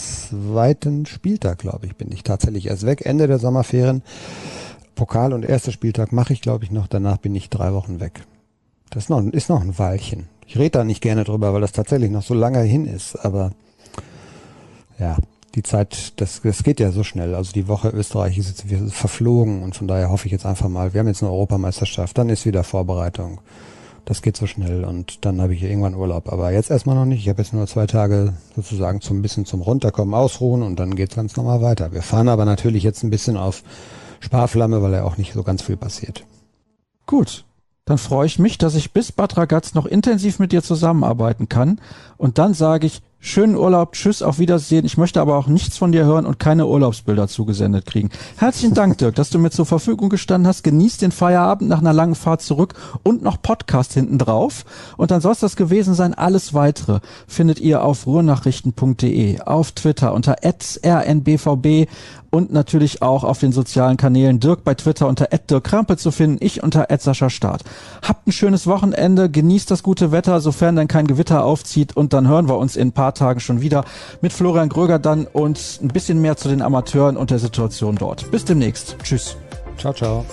2. Spieltag, glaube ich, bin ich tatsächlich erst weg. Ende der Sommerferien. Pokal und 1. Spieltag mache ich, glaube ich, noch. Danach bin ich 3 Wochen weg. Das ist noch ein Weilchen. Ich rede da nicht gerne drüber, weil das tatsächlich noch so lange hin ist. Aber ja, die Zeit, das geht ja so schnell. Also die Woche Österreich ist jetzt verflogen, und von daher hoffe ich jetzt einfach mal, wir haben jetzt eine Europameisterschaft, dann ist wieder Vorbereitung. Das geht so schnell, und dann habe ich irgendwann Urlaub. Aber jetzt erstmal noch nicht. Ich habe jetzt nur 2 Tage sozusagen zum Runterkommen, Ausruhen, und dann geht's ganz normal weiter. Wir fahren aber natürlich jetzt ein bisschen auf Sparflamme, weil ja auch nicht so ganz viel passiert. Gut, dann freue ich mich, dass ich bis Bad Ragaz noch intensiv mit dir zusammenarbeiten kann. Und dann sage ich, schönen Urlaub, tschüss, auf Wiedersehen. Ich möchte aber auch nichts von dir hören und keine Urlaubsbilder zugesendet kriegen. Herzlichen Dank, Dirk, dass du mir zur Verfügung gestanden hast. Genieß den Feierabend nach einer langen Fahrt zurück und noch Podcast hinten drauf. Und dann soll es das gewesen sein. Alles Weitere findet ihr auf ruhrnachrichten.de, auf Twitter unter @rnbvb und natürlich auch auf den sozialen Kanälen. Dirk bei Twitter unter @dirkkrampe zu finden, ich unter @SaschaStart. Habt ein schönes Wochenende, genießt das gute Wetter, sofern dann kein Gewitter aufzieht, und dann hören wir uns in ein paar Tagen schon wieder mit Florian Gröger dann und ein bisschen mehr zu den Amateuren und der Situation dort. Bis demnächst. Tschüss. Ciao, ciao.